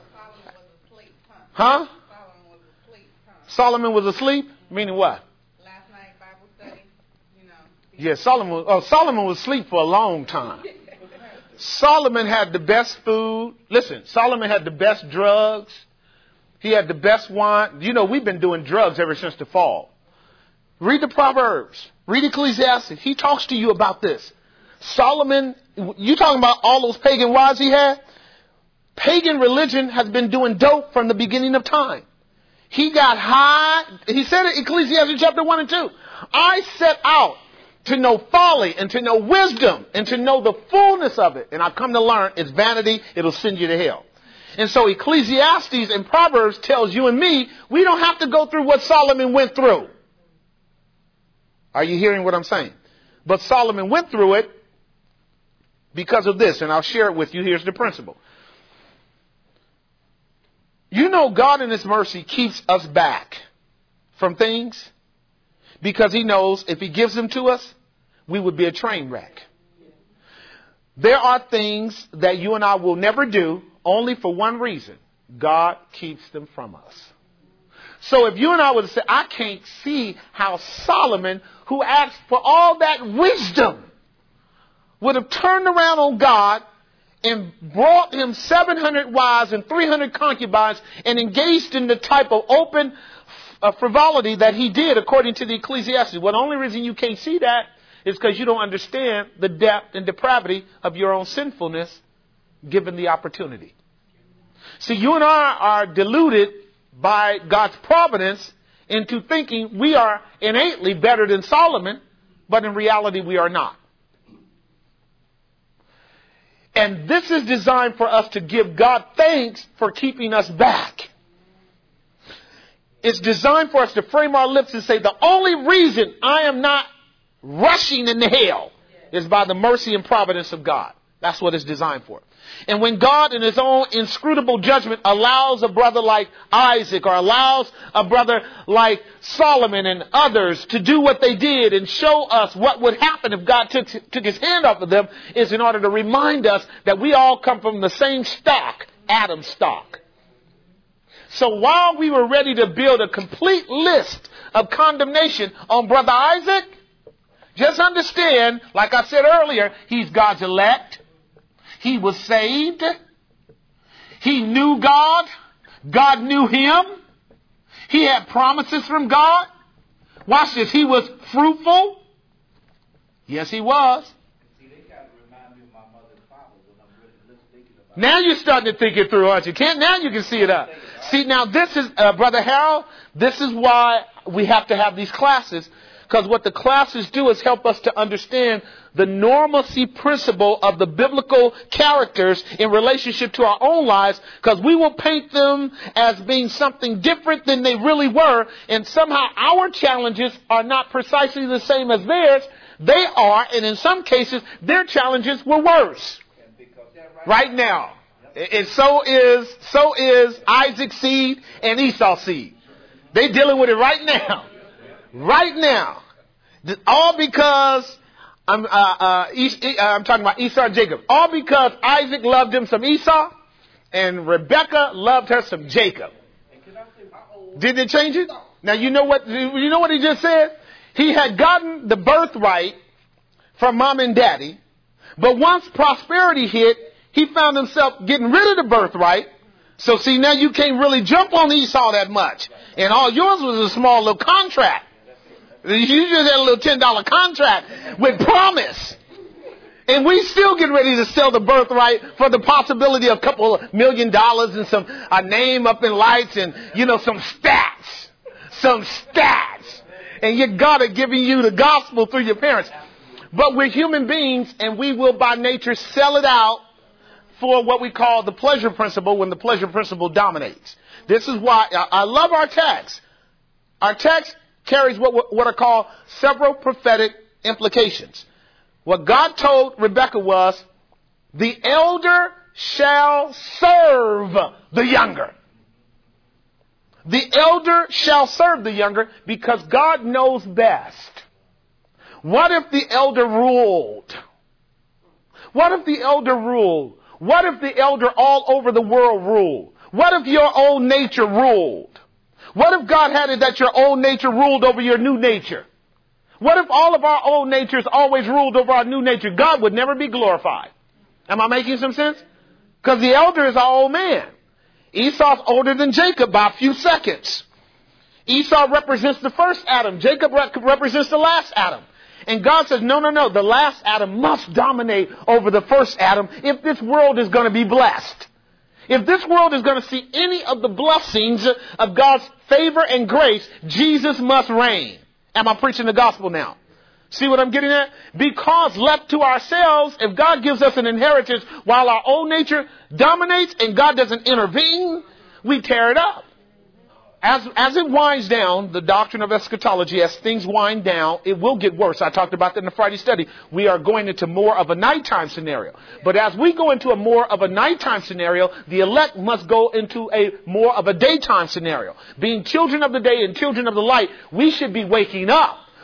Huh? Solomon was asleep? Meaning what? Last night Bible study, you know. Yeah, Solomon, oh, Solomon was asleep for a long time. Solomon had the best food. Listen, Solomon had the best drugs. He had the best wine. You know, we've been doing drugs ever since the fall. Read the Proverbs. Read Ecclesiastes. He talks to you about this. Solomon, you talking about all those pagan wives he had? Pagan religion has been doing dope from the beginning of time. He got high. He said it in Ecclesiastes chapter one and two. I set out to know folly and to know wisdom and to know the fullness of it. And I've come to learn it's vanity. It'll send you to hell. And so Ecclesiastes and Proverbs tells you and me, we don't have to go through what Solomon went through. Are you hearing what I'm saying? But Solomon went through it because of this. And I'll share it with you. Here's the principle. You know, God in His mercy keeps us back from things because He knows if He gives them to us, we would be a train wreck. There are things that you and I will never do only for one reason. God keeps them from us. So if you and I would say, I can't see how Solomon, who asked for all that wisdom, would have turned around on God and brought him seven hundred wives and three hundred concubines and engaged in the type of open uh, frivolity that he did according to the Ecclesiastes. Well, the only reason you can't see that is because you don't understand the depth and depravity of your own sinfulness given the opportunity. See, you and I are deluded by God's providence into thinking we are innately better than Solomon, but in reality we are not. And this is designed for us to give God thanks for keeping us back. It's designed for us to frame our lips and say, the only reason I am not rushing into hell is by the mercy and providence of God. That's what it's designed for. And when God in his own inscrutable judgment allows a brother like Isaac or allows a brother like Solomon and others to do what they did and show us what would happen if God took, took his hand off of them, is in order to remind us that we all come from the same stock, Adam's stock. So while we were ready to build a complete list of condemnation on brother Isaac, just understand, like I said earlier, he's God's elect. He was saved. He knew God. God knew him. He had promises from God. Watch this. He was fruitful. Yes, he was. Now you're starting to think it through, aren't you? Can't, now you can see it up. See, now this is, uh, Brother Harold, this is why we have to have these classes. Because what the classes do is help us to understand the normalcy principle of the biblical characters in relationship to our own lives. Because we will paint them as being something different than they really were. And somehow our challenges are not precisely the same as theirs. They are, and in some cases, their challenges were worse. Right now. And so is, so is Isaac's seed and Esau's seed. They're dealing with it right now. Right now. All because I'm, uh, uh, Es- I'm talking about Esau and Jacob. All because Isaac loved him some Esau and Rebekah loved her some Jacob. Did they change it? Now you know what, you know what he just said? He had gotten the birthright from mom and daddy, but once prosperity hit, he found himself getting rid of the birthright. So see, now you can't really jump on Esau that much. And all yours was a small little contract. You just had a little ten dollar contract with promise. And we still get ready to sell the birthright for the possibility of a couple of million dollars and some a name up in lights and, you know, some stats. Some stats. And your God is giving you the gospel through your parents. But we're human beings and we will by nature sell it out for what we call the pleasure principle when the pleasure principle dominates. This is why I, I love our text. Our text carries what, what are called several prophetic implications. What God told Rebekah was, the elder shall serve the younger. The elder shall serve the younger because God knows best. What if the elder ruled? What if the elder ruled? What if the elder all over the world ruled? What if your old nature ruled? What if God had it that your old nature ruled over your new nature? What if all of our old natures always ruled over our new nature? God would never be glorified. Am I making some sense? Because the elder is our old man. Esau's older than Jacob by a few seconds. Esau represents the first Adam. Jacob represents the last Adam. And God says, no, no, no. The last Adam must dominate over the first Adam if this world is going to be blessed. If this world is going to see any of the blessings of God's favor and grace, Jesus must reign. Am I preaching the gospel now? See what I'm getting at? Because left to ourselves, if God gives us an inheritance while our old nature dominates and God doesn't intervene, we tear it up. As, as it winds down, the doctrine of eschatology, as things wind down, it will get worse. I talked about that in the Friday study. We are going into more of a nighttime scenario. But as we go into a more of a nighttime scenario, the elect must go into a more of a daytime scenario. Being children of the day and children of the light, we should be waking up.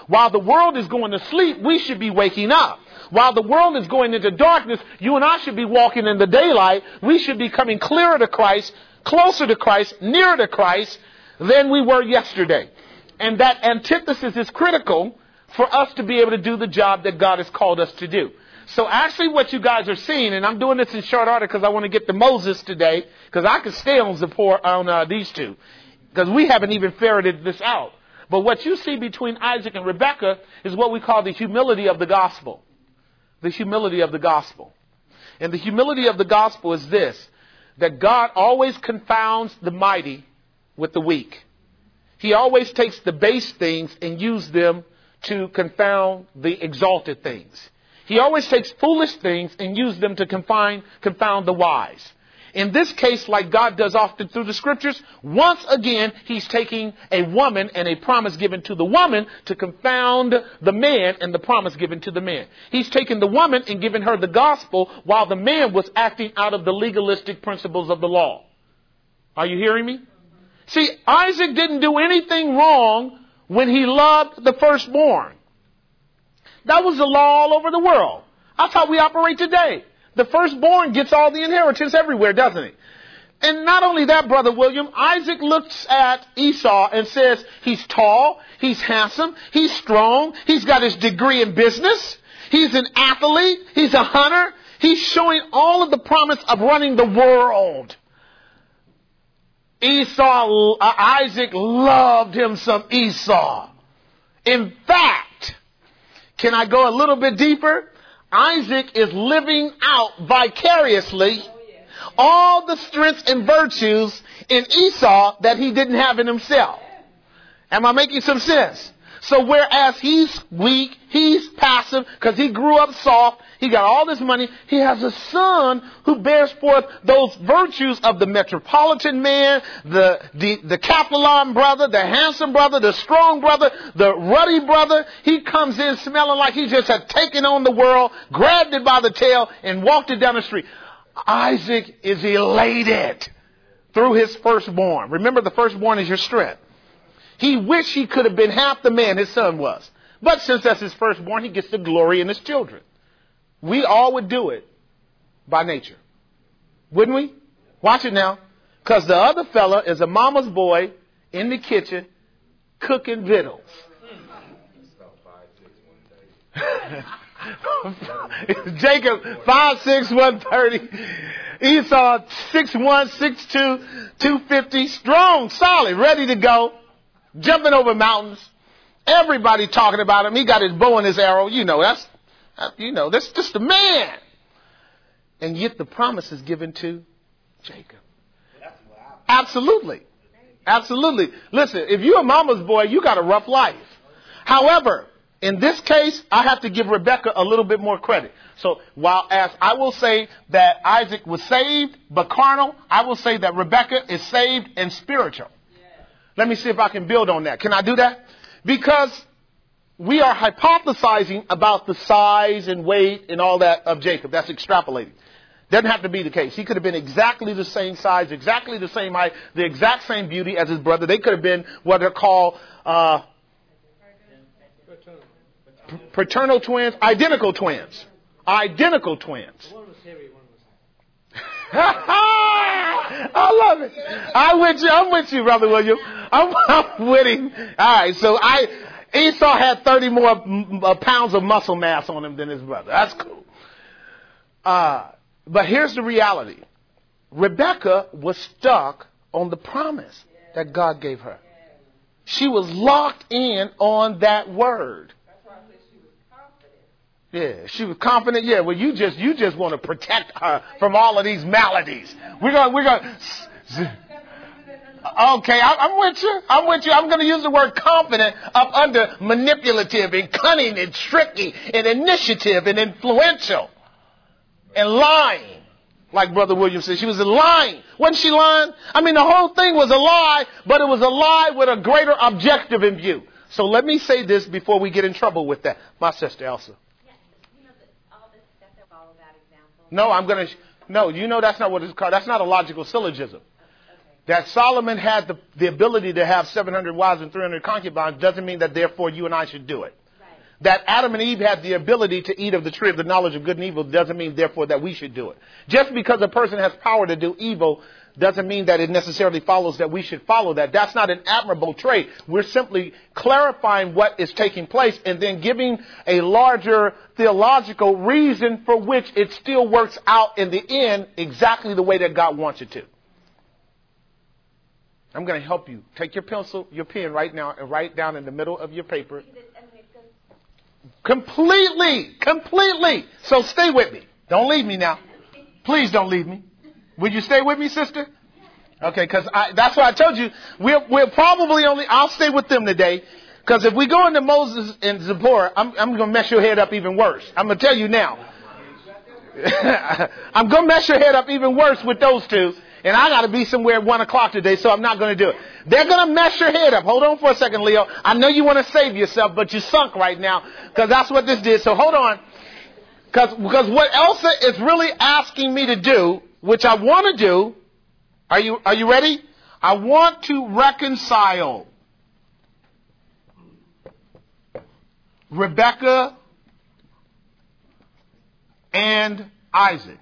While the world is going to sleep, we should be waking up. While the world is going into darkness, you and I should be walking in the daylight. We should be coming clearer to Christ, closer to Christ, nearer to Christ than we were yesterday. And that antithesis is critical for us to be able to do the job that God has called us to do. So actually what you guys are seeing, and I'm doing this in short order because I want to get to Moses today, because I could stay on Zipporah, on uh, these two, because we haven't even ferreted this out. But what you see between Isaac and Rebekah is what we call the humility of the gospel. The humility of the gospel. And the humility of the gospel is this, that God always confounds the mighty with the weak. He always takes the base things and uses them to confound the exalted things. He always takes foolish things and uses them to confine, confound the wise. In this case, like God does often through the scriptures, once again, he's taking a woman and a promise given to the woman to confound the man and the promise given to the man. He's taken the woman and given her the gospel while the man was acting out of the legalistic principles of the law. Are you hearing me? See, Isaac didn't do anything wrong when he loved the firstborn. That was the law all over the world. That's how we operate today. The firstborn gets all the inheritance everywhere, doesn't he? And not only that, Brother William, Isaac looks at Esau and says he's tall, he's handsome, he's strong, he's got his degree in business, he's an athlete, he's a hunter. He's showing all of the promise of running the world. Esau, uh, Isaac loved him some Esau. In fact, can I go a little bit deeper? Isaac is living out vicariously all the strengths and virtues in Esau that he didn't have in himself. Am I making some sense? So whereas he's weak, he's passive because he grew up soft, he got all this money, he has a son who bears forth those virtues of the metropolitan man, the, the, the Capellan brother, the handsome brother, the strong brother, the ruddy brother. He comes in smelling like he just had taken on the world, grabbed it by the tail and walked it down the street. Isaac is elated through his firstborn. Remember, the firstborn is your strength. He wished he could have been half the man his son was. But since that's his firstborn, he gets the glory in his children. We all would do it by nature. Wouldn't we? Watch it now. Because the other fella is a mama's boy in the kitchen cooking victuals. Jacob, five six, one thirty. Esau, six one, six two, two fifty. Strong, solid, ready to go. Jumping over mountains. Everybody talking about him. He got his bow and his arrow. You know, that's, you know, that's just a man. And yet the promise is given to Jacob. Absolutely. Absolutely. Listen, if you're a mama's boy, you got a rough life. However, in this case, I have to give Rebekah a little bit more credit. So while as I will say that Isaac was saved but carnal, I will say that Rebekah is saved and spiritual. Let me see if I can build on that. Can I do that? Because we are hypothesizing about the size and weight and all that of Jacob. That's extrapolating. Doesn't have to be the case. He could have been exactly the same size, exactly the same height, the exact same beauty as his brother. They could have been what are called uh, paternal twins, identical twins. Identical twins. One was hairy, one was hairy. I love it. I'm with you. I'm with you, Brother William. I'm, I'm with him. All right. So I, Esau had thirty more pounds of muscle mass on him than his brother. That's cool. Uh, but here's the reality. Rebekah was stuck on the promise that God gave her. She was locked in on that word. Yeah, she was confident. Yeah, well, you just you just want to protect her from all of these maladies. We're gonna we're gonna. Okay, I, I'm with you. I'm with you. I'm going to use the word confident up under manipulative and cunning and tricky and initiative and influential and lying. Like Brother William said, she was lying. Wasn't she lying? I mean, the whole thing was a lie, but it was a lie with a greater objective in view. So let me say this before we get in trouble with that. My sister Elsa. No, I'm going to, no, you know that's not what it's called. That's not a logical syllogism. That Solomon had the, the ability to have seven hundred wives and three hundred concubines doesn't mean that therefore you and I should do it. Right. That Adam and Eve had the ability to eat of the tree of the knowledge of good and evil doesn't mean therefore that we should do it. Just because a person has power to do evil doesn't mean that it necessarily follows that we should follow that. That's not an admirable trait. We're simply clarifying what is taking place and then giving a larger theological reason for which it still works out in the end exactly the way that God wants it to. I'm going to help you. Take your pencil, your pen right now and write down in the middle of your paper. Completely, completely. So stay with me. Don't leave me now. Please don't leave me. Would you stay with me, sister? Okay, because that's why I told you, we'll, we'll probably only, I'll stay with them today. Because if we go into Moses and Zipporah, I'm, I'm going to mess your head up even worse. I'm going to tell you now. I'm going to mess your head up even worse with those two. And I got to be somewhere at one o'clock today, so I'm not going to do it. They're going to mess your head up. Hold on for a second, Leo. I know you want to save yourself, but you sunk right now because that's what this did. So hold on. Because because what Elsa is really asking me to do, which I want to do, are you are you ready? I want to reconcile Rebekah and Isaac.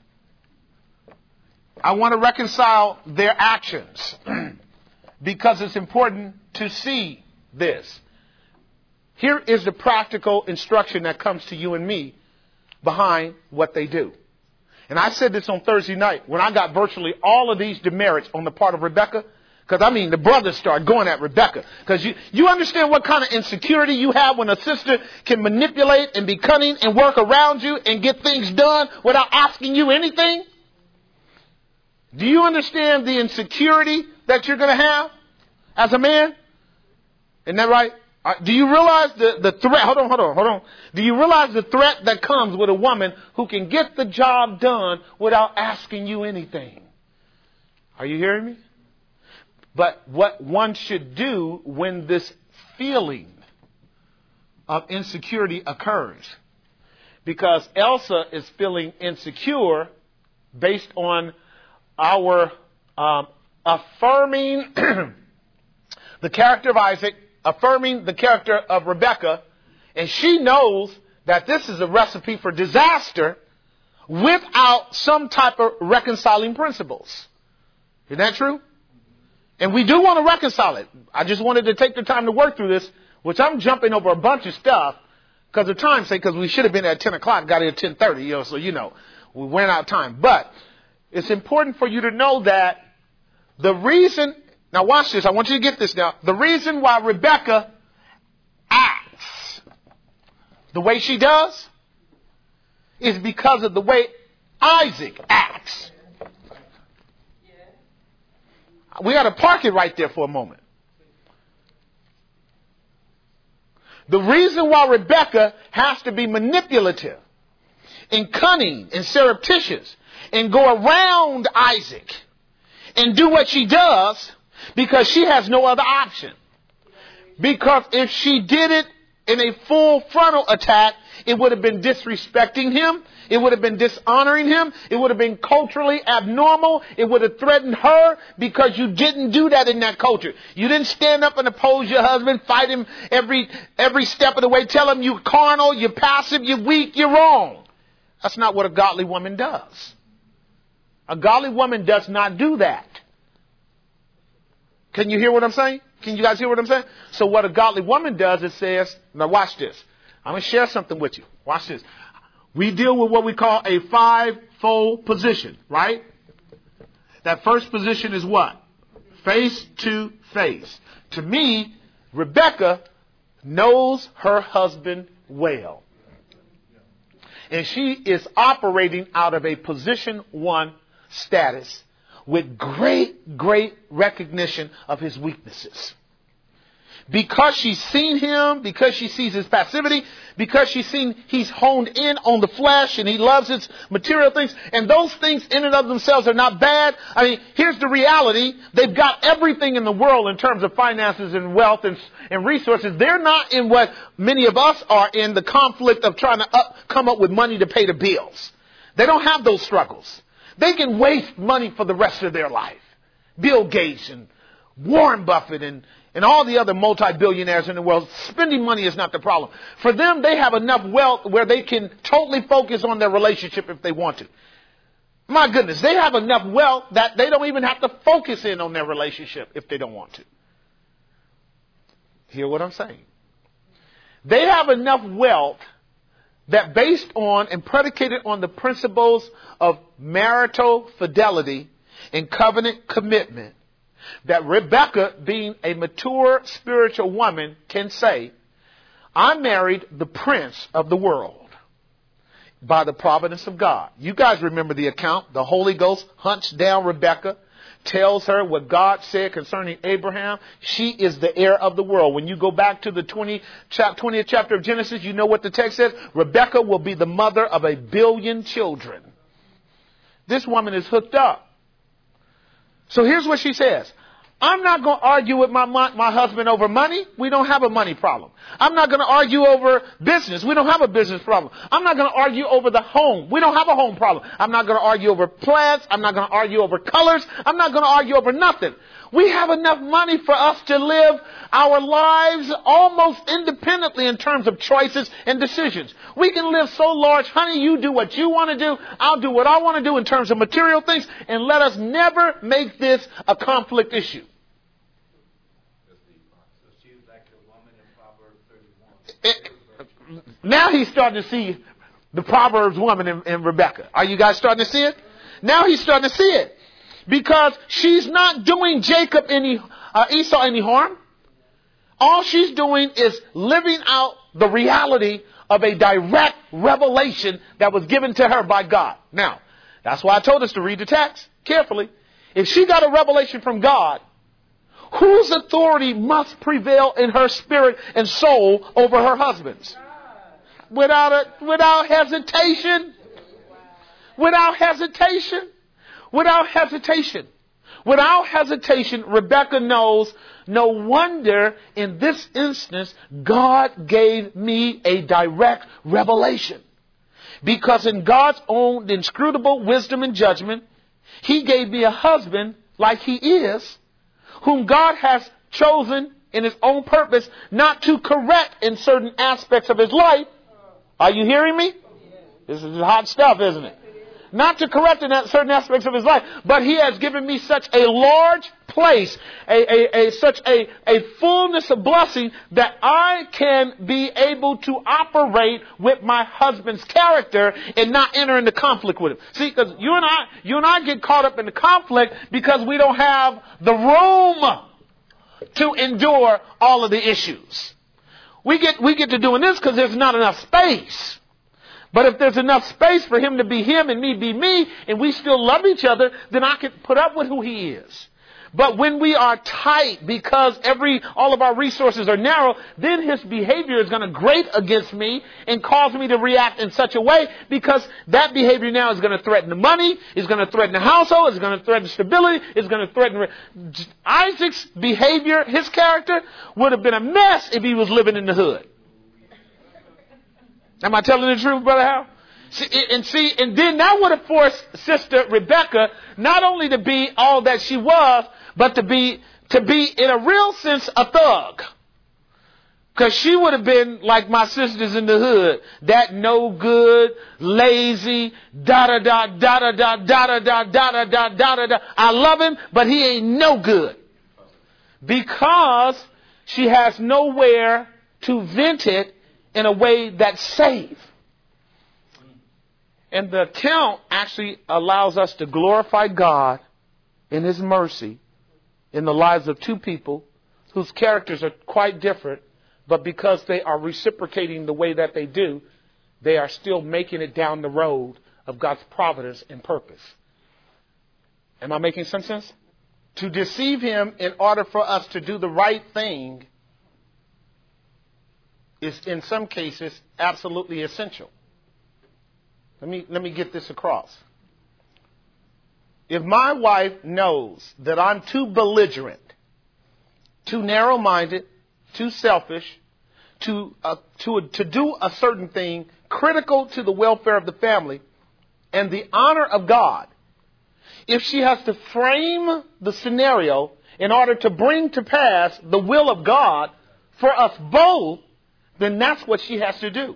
I want to reconcile their actions because it's important to see this. Here is the practical instruction that comes to you and me behind what they do. And I said this on Thursday night when I got virtually all of these demerits on the part of Rebekah. Because, I mean, the brothers start going at Rebekah. Because you, you understand what kind of insecurity you have when a sister can manipulate and be cunning and work around you and get things done without asking you anything? Do you understand the insecurity that you're going to have as a man? Isn't that right? Do you realize the, the threat? Hold on, hold on, hold on. Do you realize the threat that comes with a woman who can get the job done without asking you anything? Are you hearing me? But what one should do when this feeling of insecurity occurs, because Elsa is feeling insecure based on our um, affirming the character of Isaac, affirming the character of Rebekah, and she knows that this is a recipe for disaster without some type of reconciling principles. Isn't that true? And we do want to reconcile it. I just wanted to take the time to work through this, which I'm jumping over a bunch of stuff because of time's sake, because we should have been at ten o'clock, got here at ten thirty, you know, so, you know, we ran out of time. But it's important for you to know that the reason, now watch this, I want you to get this now. The reason why Rebekah acts the way she does is because of the way Isaac acts. We got to park it right there for a moment. The reason why Rebekah has to be manipulative and cunning and surreptitious and go around Isaac and do what she does because she has no other option. Because if she did it in a full frontal attack, it would have been disrespecting him. It would have been dishonoring him. It would have been culturally abnormal. It would have threatened her because you didn't do that in that culture. You didn't stand up and oppose your husband, fight him every every step of the way, tell him you're carnal, you're passive, you're weak, you're wrong. That's not what a godly woman does. A godly woman does not do that. Can you hear what I'm saying? Can you guys hear what I'm saying? So what a godly woman does is says, now watch this. I'm going to share something with you. Watch this. We deal with what we call a five-fold position, right? That first position is what? Face to face. To me, Rebekah knows her husband well. And she is operating out of a position one status with great, great recognition of his weaknesses. Because she's seen him, because she sees his passivity, because she's seen he's honed in on the flesh and he loves its material things. And those things in and of themselves are not bad. I mean, here's the reality. They've got everything in the world in terms of finances and wealth and, and resources. They're not in what many of us are in, the conflict of trying to up, come up with money to pay the bills. They don't have those struggles. They can waste money for the rest of their life. Bill Gates and Warren Buffett and, and all the other multi-billionaires in the world. Spending money is not the problem. For them, they have enough wealth where they can totally focus on their relationship if they want to. My goodness, they have enough wealth that they don't even have to focus in on their relationship if they don't want to. Hear what I'm saying? They have enough wealth that based on and predicated on the principles of marital fidelity and covenant commitment, that Rebecca, being a mature spiritual woman, can say, I married the prince of the world by the providence of God. You guys remember the account. The Holy Ghost hunts down Rebecca, tells her what God said concerning Abraham. She is the heir of the world. When you go back to the twentieth chapter of Genesis, you know what the text says? Rebecca will be the mother of a billion children. This woman is hooked up. So here's what she says. I'm not going to argue with my my husband over money. We don't have a money problem. I'm not going to argue over business. We don't have a business problem. I'm not going to argue over the home. We don't have a home problem. I'm not going to argue over plants. I'm not going to argue over colors. I'm not going to argue over nothing. We have enough money for us to live our lives almost independently in terms of choices and decisions. We can live so large. Honey, you do what you want to do. I'll do what I want to do in terms of material things. And let us never make this a conflict issue. It, now he's starting to see the Proverbs woman in, in Rebecca. Are you guys starting to see it? Now he's starting to see it. Because she's not doing Jacob any, uh, Esau any harm. All she's doing is living out the reality of a direct revelation that was given to her by God. Now, that's why I told us to read the text carefully. If she got a revelation from God, whose authority must prevail in her spirit and soul over her husband's? Without a, without hesitation. Without hesitation. Without hesitation. Without hesitation, Rebecca knows, no wonder in this instance, God gave me a direct revelation. Because in God's own inscrutable wisdom and judgment, He gave me a husband like he is, whom God has chosen in His own purpose not to correct in certain aspects of his life. Are you hearing me? This is hot stuff, isn't it? Not to correct in certain aspects of his life, but He has given me such a large place, a, a, a such a, a fullness of blessing that I can be able to operate with my husband's character and not enter into conflict with him. See, because you and I, you and I get caught up in the conflict because we don't have the room to endure all of the issues. We get we get to doing this because there's not enough space. But if there's enough space for him to be him and me be me, and we still love each other, then I can put up with who he is. But when we are tight because every all of our resources are narrow, then his behavior is going to grate against me and cause me to react in such a way because that behavior now is going to threaten the money, is going to threaten the household, is going to threaten stability, is going to threaten... Isaac's behavior, his character, would have been a mess if he was living in the hood. Am I telling the truth, Brother Hal? See, and see, and then that would have forced Sister Rebecca not only to be all that she was, but to be, to be in a real sense a thug. Because she would have been like my sisters in the hood, that no good, lazy, da da da da da da da da da da da da da da. I love him, but he ain't no good. Because she has nowhere to vent it in a way that's safe. And the account actually allows us to glorify God in His mercy in the lives of two people whose characters are quite different, but because they are reciprocating the way that they do, they are still making it down the road of God's providence and purpose. Am I making some sense? To deceive Him in order for us to do the right thing is in some cases absolutely essential. Let me, let me get this across. If my wife knows that I'm too belligerent, too narrow-minded, too selfish, to, uh, to, to do a certain thing critical to the welfare of the family and the honor of God, if she has to frame the scenario in order to bring to pass the will of God for us both, then that's what she has to do.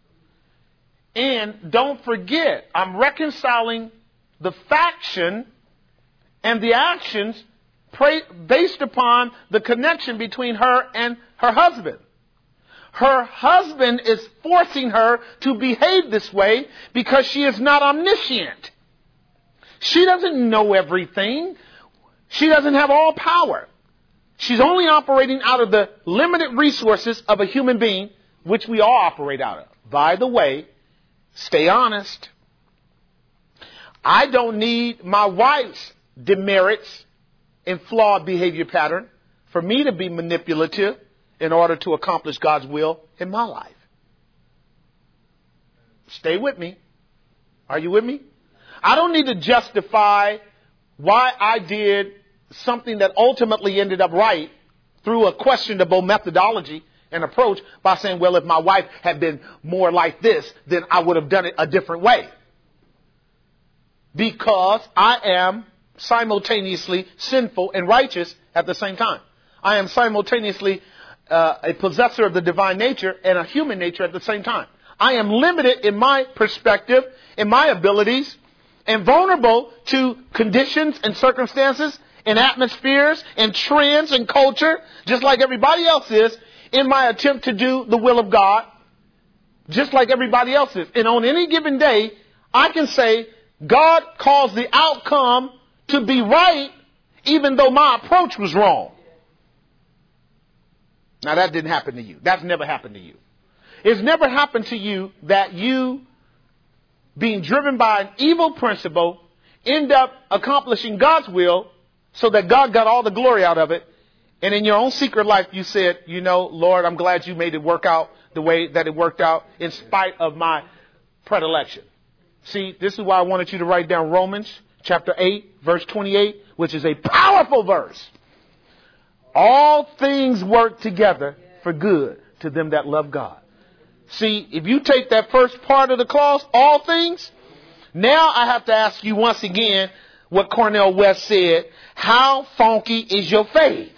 And don't forget, I'm reconciling the faction and the actions based upon the connection between her and her husband. Her husband is forcing her to behave this way because she is not omniscient. She doesn't know everything. She doesn't have all power. She's only operating out of the limited resources of a human being, which we all operate out of. By the way, stay honest. I don't need my wife's demerits and flawed behavior pattern for me to be manipulative in order to accomplish God's will in my life. Stay with me. Are you with me? I don't need to justify why I did something that ultimately ended up right through a questionable methodology and approach by saying, well, if my wife had been more like this, then I would have done it a different way. Because I am simultaneously sinful and righteous at the same time. I am simultaneously uh, a possessor of the divine nature and a human nature at the same time. I am limited in my perspective, in my abilities, and vulnerable to conditions and circumstances and atmospheres and trends and culture, just like everybody else is, in my attempt to do the will of God, just like everybody else is. And on any given day, I can say, God caused the outcome to be right, even though my approach was wrong. Now, that didn't happen to you. That's never happened to you. It's never happened to you that you, being driven by an evil principle, end up accomplishing God's will so that God got all the glory out of it. And in your own secret life, you said, you know, Lord, I'm glad you made it work out the way that it worked out in spite of my predilection. See, this is why I wanted you to write down Romans chapter eight, verse twenty-eight, which is a powerful verse. All things work together for good to them that love God. See, if you take that first part of the clause, all things, now I have to ask you once again what Cornel West said. How funky is your faith?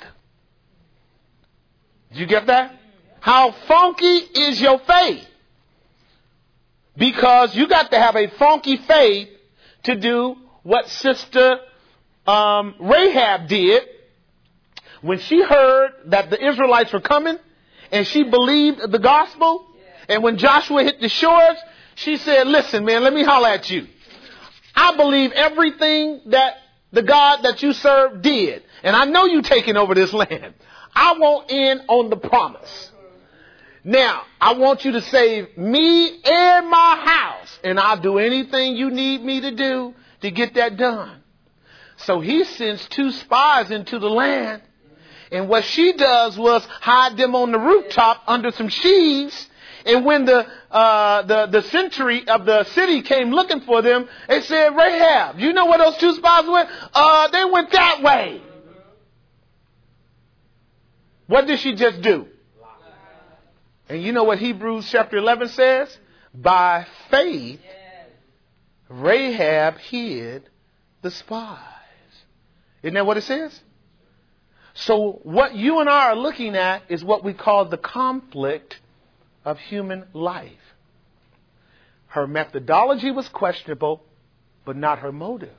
Did you get that? How funky is your faith? Because you got to have a funky faith to do what Sister um, Rahab did when she heard that the Israelites were coming and she believed the gospel. And when Joshua hit the shores, she said, listen, man, let me holler at you. I believe everything that the God that you serve did. And I know you taking over this land. I want in on the promise. Now, I want you to save me and my house. And I'll do anything you need me to do to get that done. So he sends two spies into the land. And what she does was hide them on the rooftop under some sheaves. And when the, uh, the, the sentry of the city came looking for them, they said, Rahab, you know where those two spies went? Uh, they went that way. What did she just do? And you know what Hebrews chapter eleven says? By faith, Rahab hid the spies. Isn't that what it says? So what you and I are looking at is what we call the conflict of human life. Her methodology was questionable, but not her motive.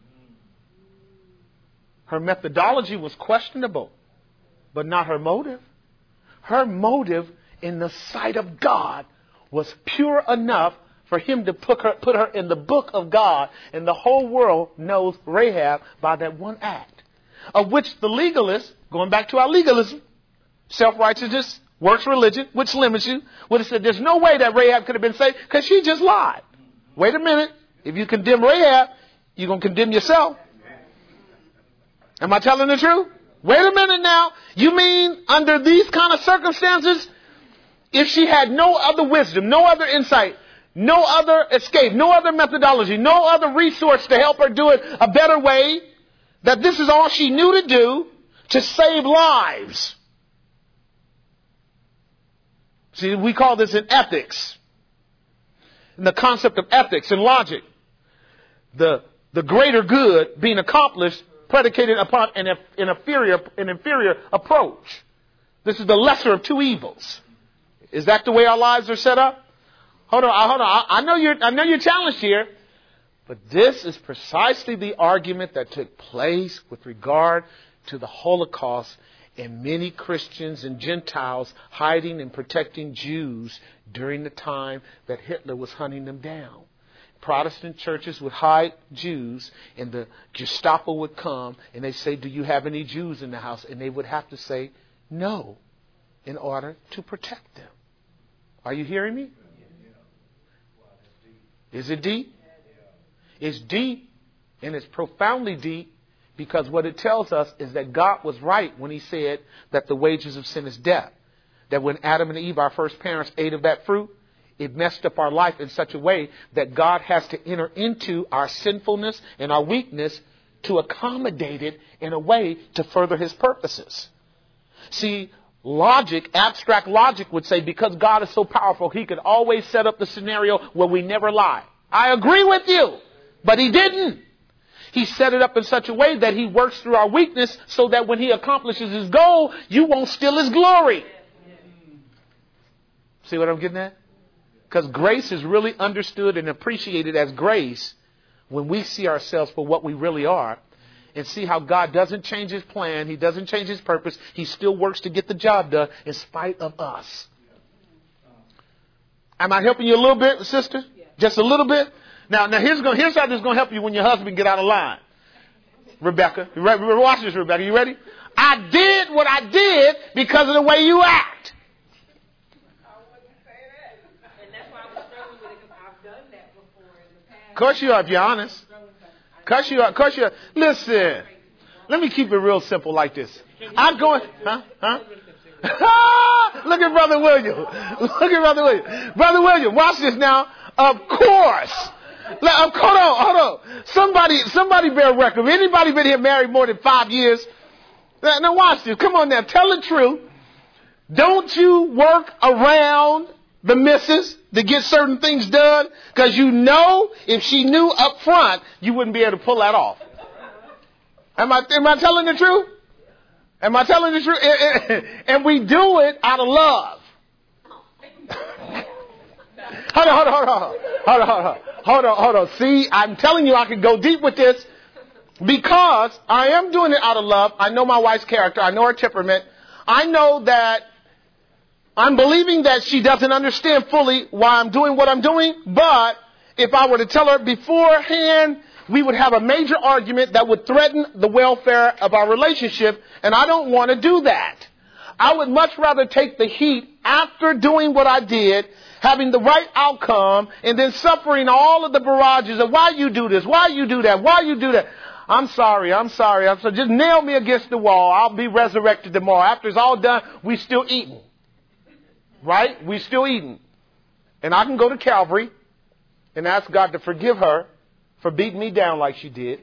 Her methodology was questionable, but not her motive. Her motive in the sight of God was pure enough for him to put her, put her in the book of God, and the whole world knows Rahab by that one act, of which the legalists, going back to our legalism, self-righteousness, works religion, which limits you, would have said there's no way that Rahab could have been saved because she just lied. Wait a minute. If you condemn Rahab, you're going to condemn yourself. Am I telling the truth? Wait a minute now. You mean under these kind of circumstances, if she had no other wisdom, no other insight, no other escape, no other methodology, no other resource to help her do it a better way, that this is all she knew to do to save lives? See, we call this in ethics, in the concept of ethics and logic. The the greater good being accomplished predicated upon an, an inferior, an inferior approach. This is the lesser of two evils. Is that the way our lives are set up? Hold on, hold on. I know you're, I know you're challenged here, but this is precisely the argument that took place with regard to the Holocaust and many Christians and Gentiles hiding and protecting Jews during the time that Hitler was hunting them down. Protestant churches would hide Jews, and the Gestapo would come, and they'd say, do you have any Jews in the house? And they would have to say no in order to protect them. Are you hearing me? Is it deep? It's deep, and it's profoundly deep, because what it tells us is that God was right when he said that the wages of sin is death. That when Adam and Eve, our first parents, ate of that fruit, it messed up our life in such a way that God has to enter into our sinfulness and our weakness to accommodate it in a way to further his purposes. See, logic, abstract logic would say because God is so powerful, he could always set up the scenario where we never lie. I agree with you, but he didn't. He set it up in such a way that he works through our weakness so that when he accomplishes his goal, you won't steal his glory. See what I'm getting at? Because grace is really understood and appreciated as grace when we see ourselves for what we really are and see how God doesn't change his plan. He doesn't change his purpose. He still works to get the job done in spite of us. Am I helping you a little bit, sister? Just a little bit? Now, now here's, gonna, here's how this is going to help you when your husband get out of line. Rebecca, you ready? Watch this, Rebecca. You ready? I did what I did because of the way you act. Cuss you up, if you're honest. Cuss you up, cuss you up. Listen, let me keep it real simple like this. I'm going, huh? Huh? Look at Brother William. Look at Brother William. Brother William, watch this now. Of course. Hold on, hold on. Somebody, somebody bear record. Anybody been here married more than five years? Now watch this. Come on now. Tell the truth. Don't you work around the missus to get certain things done? Because you know if she knew up front, you wouldn't be able to pull that off. Am I, am I telling the truth? Am I telling the truth? And we do it out of love. Hold on, hold on, hold on, hold on, hold on, hold on, hold on. See, I'm telling you I could go deep with this because I am doing it out of love. I know my wife's character. I know her temperament. I know that I'm believing that she doesn't understand fully why I'm doing what I'm doing. But if I were to tell her beforehand, we would have a major argument that would threaten the welfare of our relationship. And I don't want to do that. I would much rather take the heat after doing what I did, having the right outcome, and then suffering all of the barrages of why you do this, why you do that, why you do that. I'm sorry, I'm sorry. I'm sorry. Just nail me against the wall. I'll be resurrected tomorrow. After it's all done, we still eating. Right? We still eating. And I can go to Calvary and ask God to forgive her for beating me down like she did.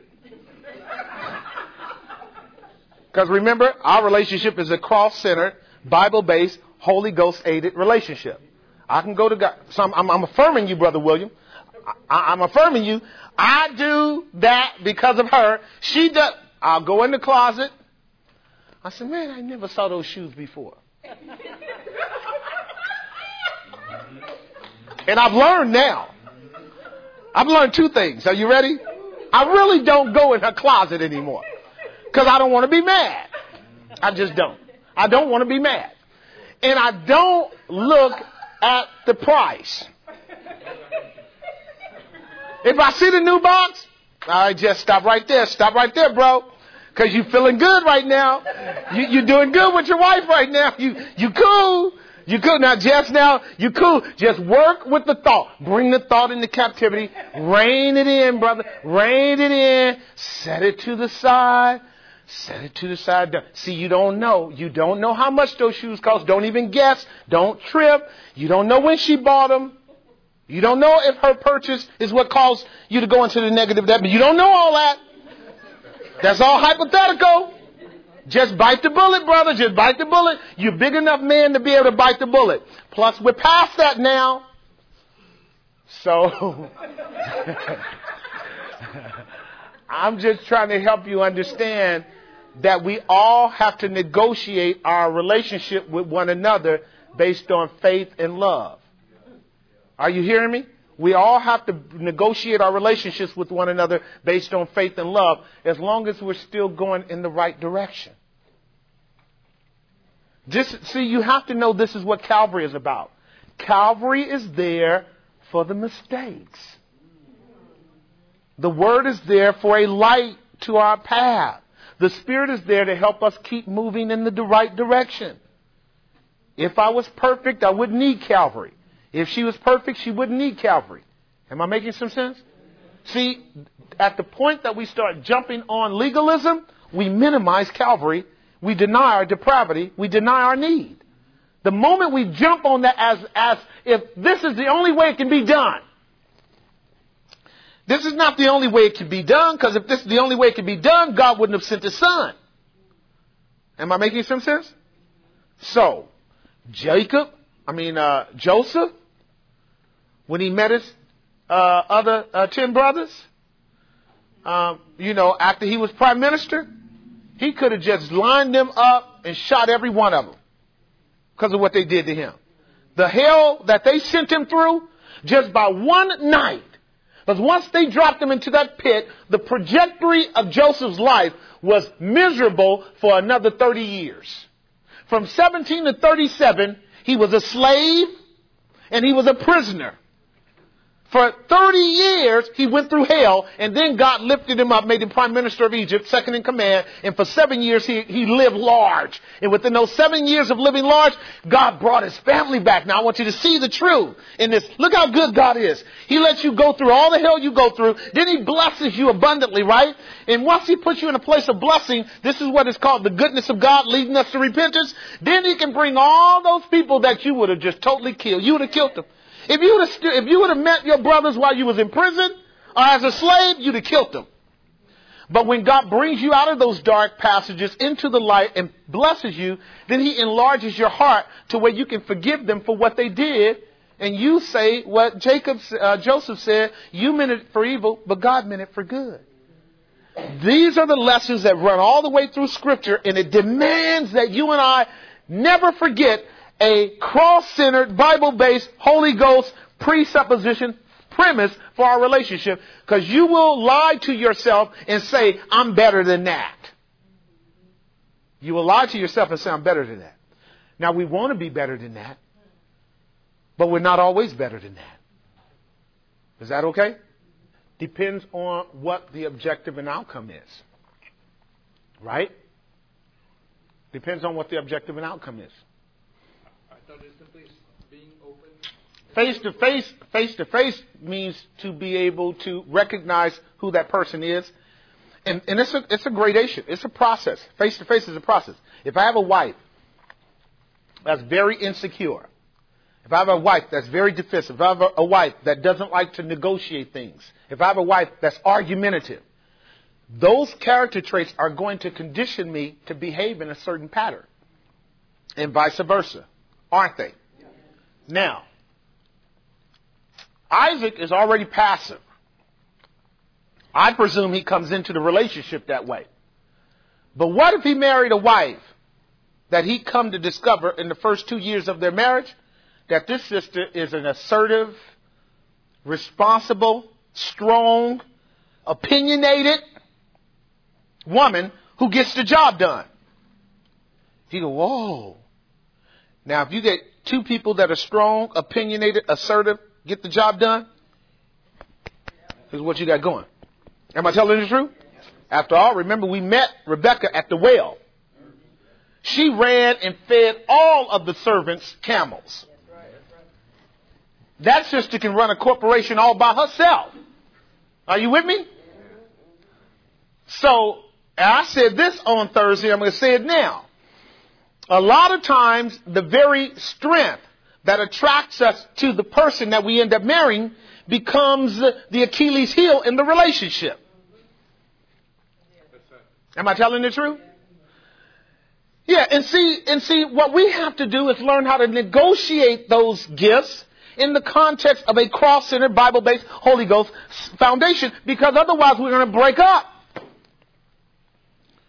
Because remember, our relationship is a cross-centered, Bible-based, Holy Ghost-aided relationship. I can go to God. So I'm, I'm, I'm affirming you, Brother William. I, I'm affirming you. I do that because of her. She does. I'll go in the closet. I said, man, I never saw those shoes before. And I've learned now. I've learned two things. Are you ready? I really don't go in her closet anymore. Because I don't want to be mad. I just don't. I don't want to be mad. And I don't look at the price. If I see the new box, I just stop right there. Stop right there, bro. Because you're feeling good right now. You, you're doing good with your wife right now. You, you cool. You cool. Now, just now, you cool. Just work with the thought. Bring the thought into captivity. Rein it in, brother. Rein it in. Set it to the side. Set it to the side. See, you don't know. You don't know how much those shoes cost. Don't even guess. Don't trip. You don't know when she bought them. You don't know if her purchase is what caused you to go into the negative debt. But you don't know all that. That's all hypothetical. Just bite the bullet, brother. Just bite the bullet. You're big enough man to be able to bite the bullet. Plus, we're past that now. So, I'm just trying to help you understand that we all have to negotiate our relationship with one another based on faith and love. Are you hearing me? We all have to negotiate our relationships with one another based on faith and love, as long as we're still going in the right direction. Just see, you have to know this is what Calvary is about. Calvary is there for the mistakes. The Word is there for a light to our path. The Spirit is there to help us keep moving in the right direction. If I was perfect, I wouldn't need Calvary. If she was perfect, she wouldn't need Calvary. Am I making some sense? See, at the point that we start jumping on legalism, we minimize Calvary. We deny our depravity. We deny our need. The moment we jump on that as, as if this is the only way it can be done. This is not the only way it can be done, because if this is the only way it can be done, God wouldn't have sent His Son. Am I making some sense? So, Jacob, I mean, uh, Joseph, when he met his uh, other uh, ten brothers, um, you know, after he was prime minister, he could have just lined them up and shot every one of them because of what they did to him. The hell that they sent him through just by one night. Because once they dropped him into that pit, the trajectory of Joseph's life was miserable for another thirty years. From seventeen to thirty-seven, he was a slave and he was a prisoner. For thirty years, he went through hell, and then God lifted him up, made him prime minister of Egypt, second in command, and for seven years he, he lived large. And within those seven years of living large, God brought his family back. Now I want you to see the truth in this. Look how good God is. He lets you go through all the hell you go through, then he blesses you abundantly, right? And once he puts you in a place of blessing, this is what is called the goodness of God leading us to repentance. Then he can bring all those people that you would have just totally killed. You would have killed them. If you would have, if you would have met your brothers while you was in prison or as a slave, you'd have killed them. But when God brings you out of those dark passages into the light and blesses you, then he enlarges your heart to where you can forgive them for what they did. And you say what Jacob, uh, Joseph said, you meant it for evil, but God meant it for good. These are the lessons that run all the way through Scripture, and it demands that you and I never forget a cross-centered, Bible-based, Holy Ghost presupposition premise for our relationship, because you will lie to yourself and say, I'm better than that. You will lie to yourself and say, I'm better than that. Now, we want to be better than that, but we're not always better than that. Is that okay? Depends on what the objective and outcome is. Right? Depends on what the objective and outcome is. Face to face, face to face means to be able to recognize who that person is. And, and it's a, it's a gradation. It's a process. Face to face is a process. If I have a wife that's very insecure, if I have a wife that's very defensive, if I have a, a wife that doesn't like to negotiate things, if I have a wife that's argumentative, those character traits are going to condition me to behave in a certain pattern. And vice versa. Aren't they? Now, Isaac is already passive. I presume he comes into the relationship that way. But what if he married a wife that he come to discover in the first two years of their marriage that this sister is an assertive, responsible, strong, opinionated woman who gets the job done? He go, whoa. Now, if you get two people that are strong, opinionated, assertive, get the job done, this is what you got going. Am I telling the truth? After all, remember we met Rebecca at the well. She ran and fed all of the servants' camels. That sister can run a corporation all by herself. Are you with me? So, I said this on Thursday, I'm going to say it now. A lot of times, the very strength that attracts us to the person that we end up marrying becomes the Achilles heel in the relationship. Am I telling the truth? Yeah, and see, and see, what we have to do is learn how to negotiate those gifts in the context of a cross-centered, Bible-based, Holy Ghost foundation, because otherwise we're going to break up.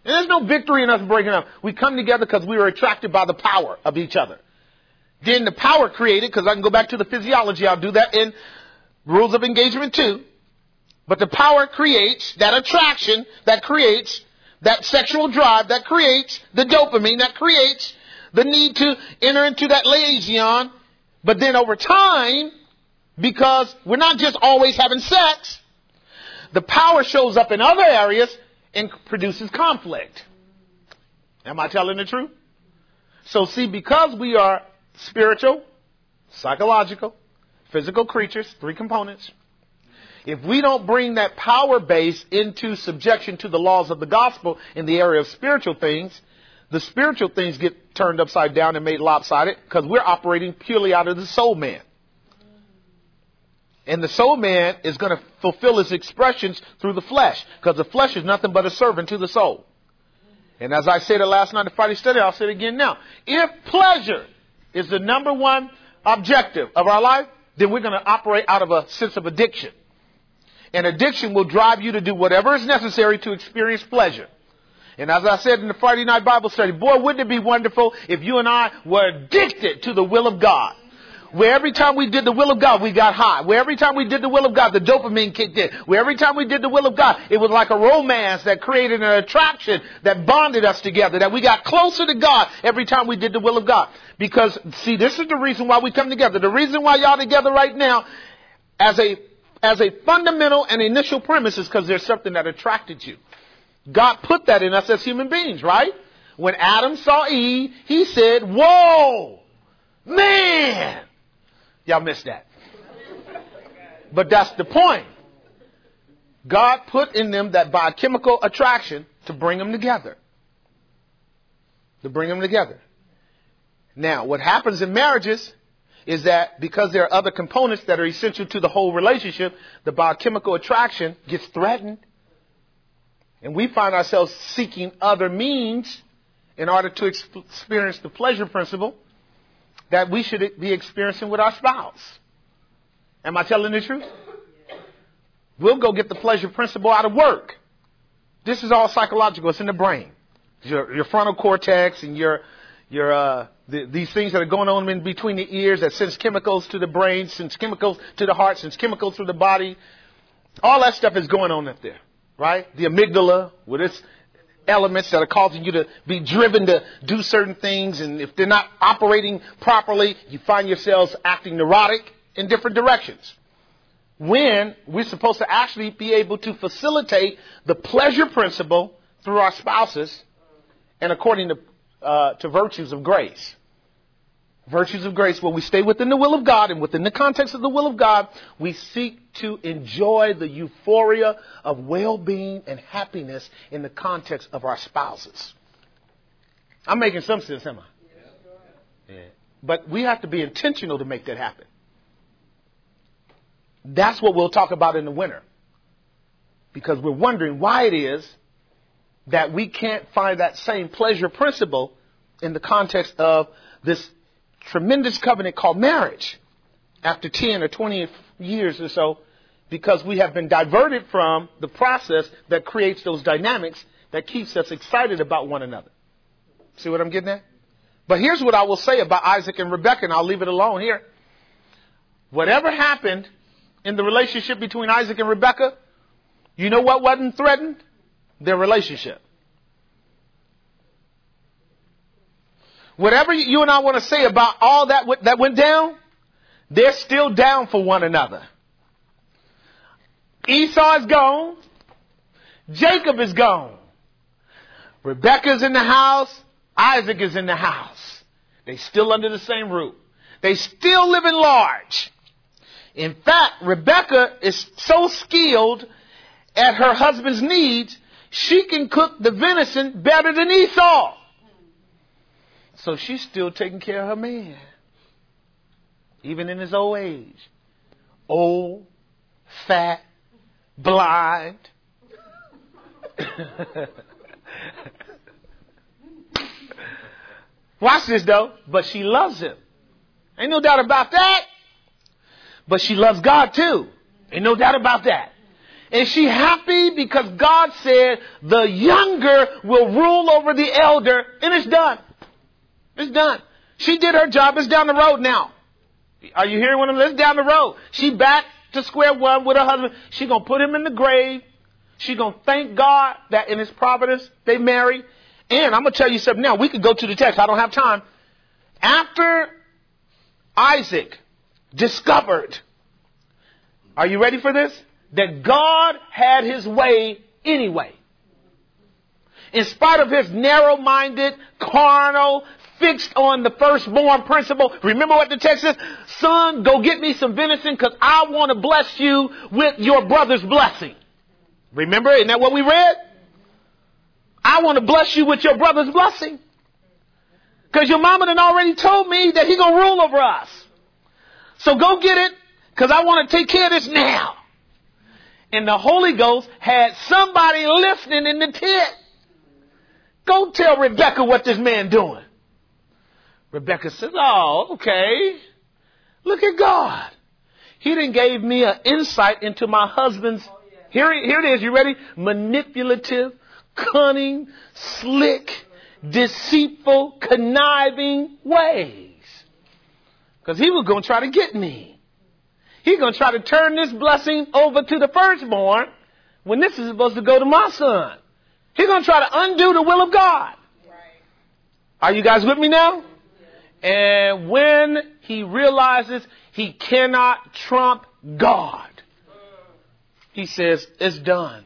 And there's no victory in us breaking up. We come together because we were attracted by the power of each other. Then the power created, because I can go back to the physiology. I'll do that in Rules of Engagement too. But the power creates that attraction, that creates that sexual drive, that creates the dopamine, that creates the need to enter into that liaison. But then over time, because we're not just always having sex, the power shows up in other areas and produces conflict. Am I telling the truth? So see, because we are spiritual, psychological, physical creatures, three components, if we don't bring that power base into subjection to the laws of the gospel in the area of spiritual things, the spiritual things get turned upside down and made lopsided because we're operating purely out of the soul man. And the soul man is going to fulfill his expressions through the flesh, because the flesh is nothing but a servant to the soul. And as I said it last night in the Friday study, I'll say it again now. If pleasure is the number one objective of our life, then we're going to operate out of a sense of addiction. And addiction will drive you to do whatever is necessary to experience pleasure. And as I said in the Friday night Bible study, boy, wouldn't it be wonderful if you and I were addicted to the will of God. Where every time we did the will of God, we got high. Where every time we did the will of God, the dopamine kicked in. Where every time we did the will of God, it was like a romance that created an attraction that bonded us together, that we got closer to God every time we did the will of God. Because, see, this is the reason why we come together. The reason why y'all together right now, as a as a fundamental and initial premise, is because there's something that attracted you. God put that in us as human beings, right? When Adam saw Eve, he said, whoa, man. Y'all missed that. But that's the point. God put in them that biochemical attraction to bring them together. To bring them together. Now, what happens in marriages is that because there are other components that are essential to the whole relationship, the biochemical attraction gets threatened. And we find ourselves seeking other means in order to ex- experience the pleasure principle that we should be experiencing with our spouse. Am I telling the truth? We'll go get the pleasure principle out of work. This is all psychological. It's in the brain. Your, your frontal cortex and your your uh, the, these things that are going on in between the ears that sends chemicals to the brain, sends chemicals to the heart, sends chemicals through the body. All that stuff is going on up there, right? The amygdala with its elements that are causing you to be driven to do certain things. And if they're not operating properly, you find yourselves acting neurotic in different directions. When we're supposed to actually be able to facilitate the pleasure principle through our spouses and according to, uh, to virtues of grace. Virtues of grace, where we stay within the will of God, and within the context of the will of God, we seek to enjoy the euphoria of well-being and happiness in the context of our spouses. I'm making some sense, am I? Yeah. But we have to be intentional to make that happen. That's what we'll talk about in the winter. Because we're wondering why it is that we can't find that same pleasure principle in the context of this tremendous covenant called marriage after ten or twenty years or so, because we have been diverted from the process that creates those dynamics that keeps us excited about one another. See what I'm getting at? But here's what I will say about Isaac and Rebekah, and I'll leave it alone here. Whatever happened in the relationship between Isaac and Rebekah, you know what wasn't threatened? Their relationship. Whatever you and I want to say about all that that went down, they're still down for one another. Esau is gone. Jacob is gone. Rebekah's in the house. Isaac is in the house. They still under the same roof. They still living large. In fact, Rebekah is so skilled at her husband's needs, she can cook the venison better than Esau. So she's still taking care of her man, even in his old age. Old, fat, blind. Watch this though. But she loves him. Ain't no doubt about that. But she loves God too. Ain't no doubt about that. Is she happy because God said the younger will rule over the elder, and it's done. It's done. She did her job. It's down the road now. Are you hearing what I'm saying? It's down the road. She back to square one with her husband. She's going to put him in the grave. She's going to thank God that in his providence they married. And I'm going to tell you something now. We could go to the text. I don't have time. After Isaac discovered, are you ready for this? That God had his way anyway. In spite of his narrow-minded, carnal, fixed on the firstborn principle. Remember what the text says? Son, go get me some venison because I want to bless you with your brother's blessing. Remember? Isn't that what we read? I want to bless you with your brother's blessing. Because your mama done already told me that he going to rule over us. So go get it because I want to take care of this now. And the Holy Ghost had somebody listening in the tent. Go tell Rebecca what this man doing. Rebecca says, oh, okay. Look at God. He done gave me an insight into my husband's, here, here it is, you ready? Manipulative, cunning, slick, deceitful, conniving ways. Because he was going to try to get me. He's going to try to turn this blessing over to the firstborn when this is supposed to go to my son. He's going to try to undo the will of God. Right. Are you guys with me now? Yeah. And when he realizes he cannot trump God, he says, it's done.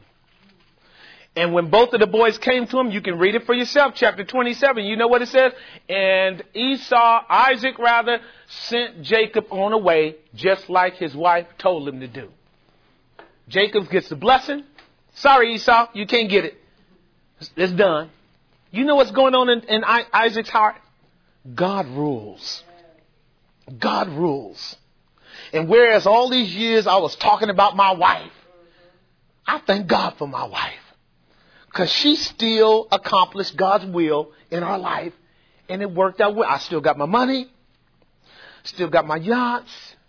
And when both of the boys came to him, you can read it for yourself, chapter twenty-seven. You know what it says? And Esau, Isaac rather, sent Jacob on away just like his wife told him to do. Jacob gets the blessing. Sorry, Esau, you can't get it. It's done. You know what's going on in, in Isaac's heart? God rules. God rules. And whereas all these years I was talking about my wife, I thank God for my wife. Because she still accomplished God's will in our life. And it worked out well. I still got my money. Still got my yachts.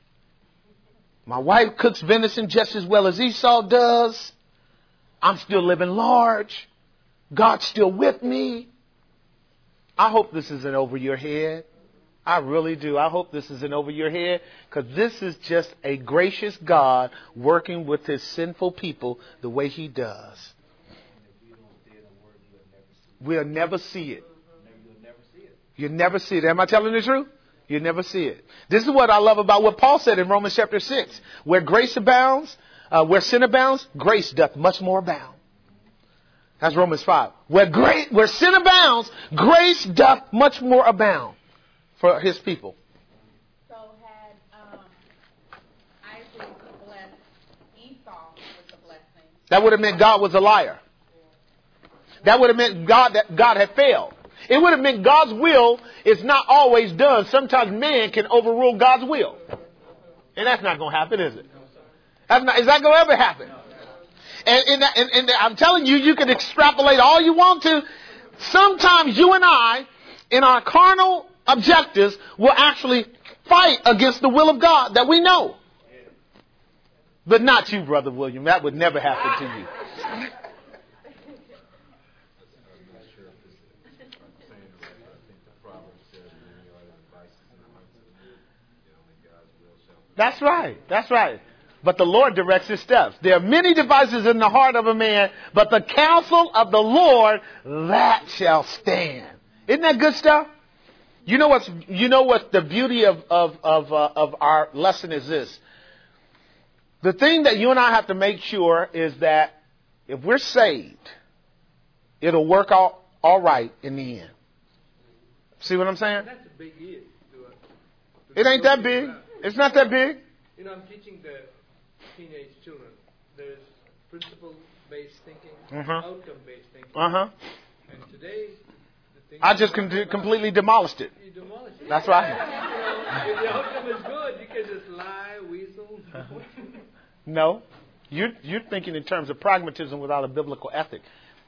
My wife cooks venison just as well as Esau does. I'm still living large. God's still with me. I hope this isn't over your head. I really do. I hope this isn't over your head, because this is just a gracious God working with his sinful people the way he does. We'll never see it. You'll never see it. Am I telling the truth? You'll never see it. This is what I love about what Paul said in Romans chapter six. Where grace abounds, uh, where sin abounds, grace doth much more abound. That's Romans five. Where great, where sin abounds, grace doth much more abound for his people. So had um, Isaac blessed Esau with the blessing, that would have meant God was a liar. That would have meant God that God had failed. It would have meant God's will is not always done. Sometimes man can overrule God's will. And that's not going to happen, is it? That's not, is that going to ever happen? And, and, and, and I'm telling you, you can extrapolate all you want to. Sometimes you and I, in our carnal objectives, will actually fight against the will of God that we know. But not you, Brother William. That would never happen to you. That's right. That's right. But the Lord directs his steps. There are many devices in the heart of a man, but the counsel of the Lord, that shall stand. Isn't that good stuff? You know what's, you know what the beauty of, of, of, uh, of our lesson is this. The thing that you and I have to make sure is that if we're saved, it'll work out all right in the end. See what I'm saying? That's a big deal. It ain't that big. It's not that big. You know, I'm teaching the teenage children. There's principle-based thinking, uh-huh. outcome-based thinking. Uh-huh. And today, the thing I just com- completely demolished it. You demolished it. That's right. You know, if the outcome is good, you can just lie, weasel. No. You're, you're thinking in terms of pragmatism without a biblical ethic.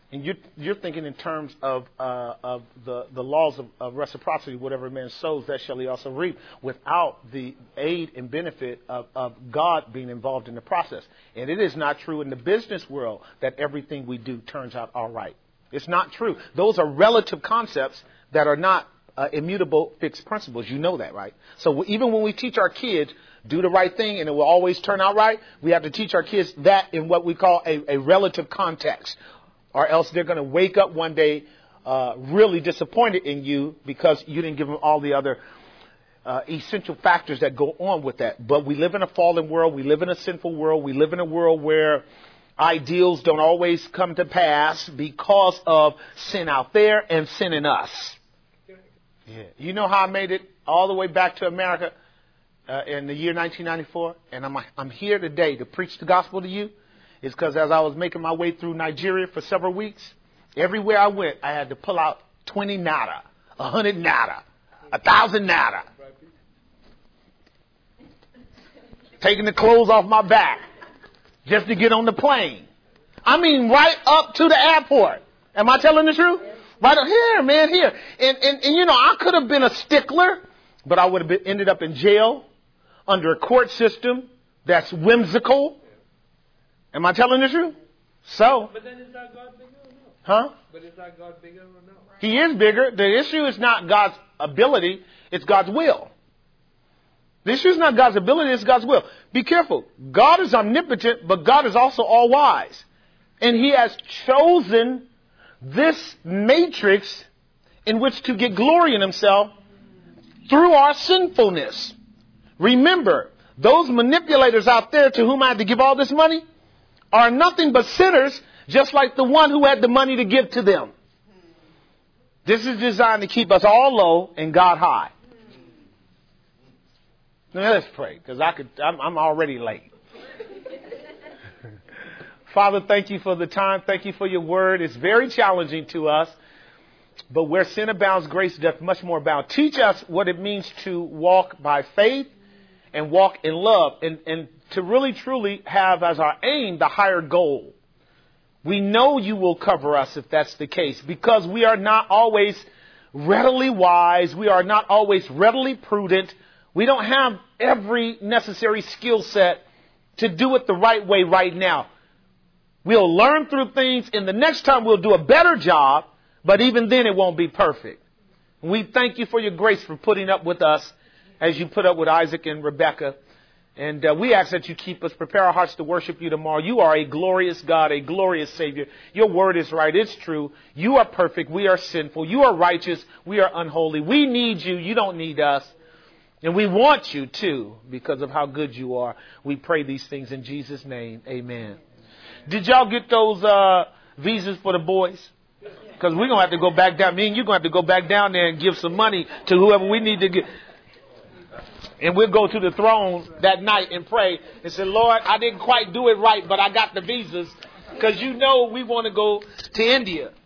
And you're, you're thinking in terms of uh, of the, the laws of, of reciprocity. Whatever a man sows, that shall he also reap, without the aid and benefit of, of God being involved in the process. And it is not true in the business world that everything we do turns out all right. It's not true. Those are relative concepts that are not uh, immutable fixed principles. You know that, right? So even when we teach our kids, do the right thing and it will always turn out right, we have to teach our kids that in what we call a, a relative context. Or else they're going to wake up one day uh, really disappointed in you because you didn't give them all the other uh, essential factors that go on with that. But we live in a fallen world. We live in a sinful world. We live in a world where ideals don't always come to pass because of sin out there and sin in us. Yeah. You know how I made it all the way back to America uh, in the year nineteen ninety-four? And I'm, I'm here today to preach the gospel to you. It's because as I was making my way through Nigeria for several weeks, everywhere I went, I had to pull out twenty naira, one hundred naira, one thousand naira. Taking the clothes off my back just to get on the plane. I mean, right up to the airport. Am I telling the truth? Right up here, man, here. And, and, and you know, I could have been a stickler, but I would have been, ended up in jail under a court system that's whimsical. Am I telling the truth? So. But then is our God bigger or no? Huh? But is our God bigger or no? He is bigger. The issue is not God's ability. It's God's will. The issue is not God's ability. It's God's will. Be careful. God is omnipotent, but God is also all wise. And he has chosen this matrix in which to get glory in himself through our sinfulness. Remember, those manipulators out there to whom I had to give all this money are nothing but sinners, just like the one who had the money to give to them. This is designed to keep us all low and God high. Now let's pray, because I could. I'm, I'm already late. Father, thank you for the time. Thank you for your word. It's very challenging to us, but where sin abounds, grace doth much more abound. Teach us what it means to walk by faith and walk in love, and, and to really truly have as our aim the higher goal. We know you will cover us if that's the case, because we are not always readily wise. We are not always readily prudent. We don't have every necessary skill set to do it the right way right now. We'll learn through things, and the next time we'll do a better job, but even then it won't be perfect. We thank you for your grace for putting up with us as you put up with Isaac and Rebekah. And uh, we ask that you keep us, prepare our hearts to worship you tomorrow. You are a glorious God, a glorious Savior. Your word is right. It's true. You are perfect. We are sinful. You are righteous. We are unholy. We need you. You don't need us. And we want you too, because of how good you are. We pray these things in Jesus' name. Amen. Did y'all get those uh, visas for the boys? Because we're going to have to go back down. Me and you're going to have to go back down there and give some money to whoever we need to get. And we'll go to the throne that night and pray and say, Lord, I didn't quite do it right, but I got the visas. Because you know we want to go to India.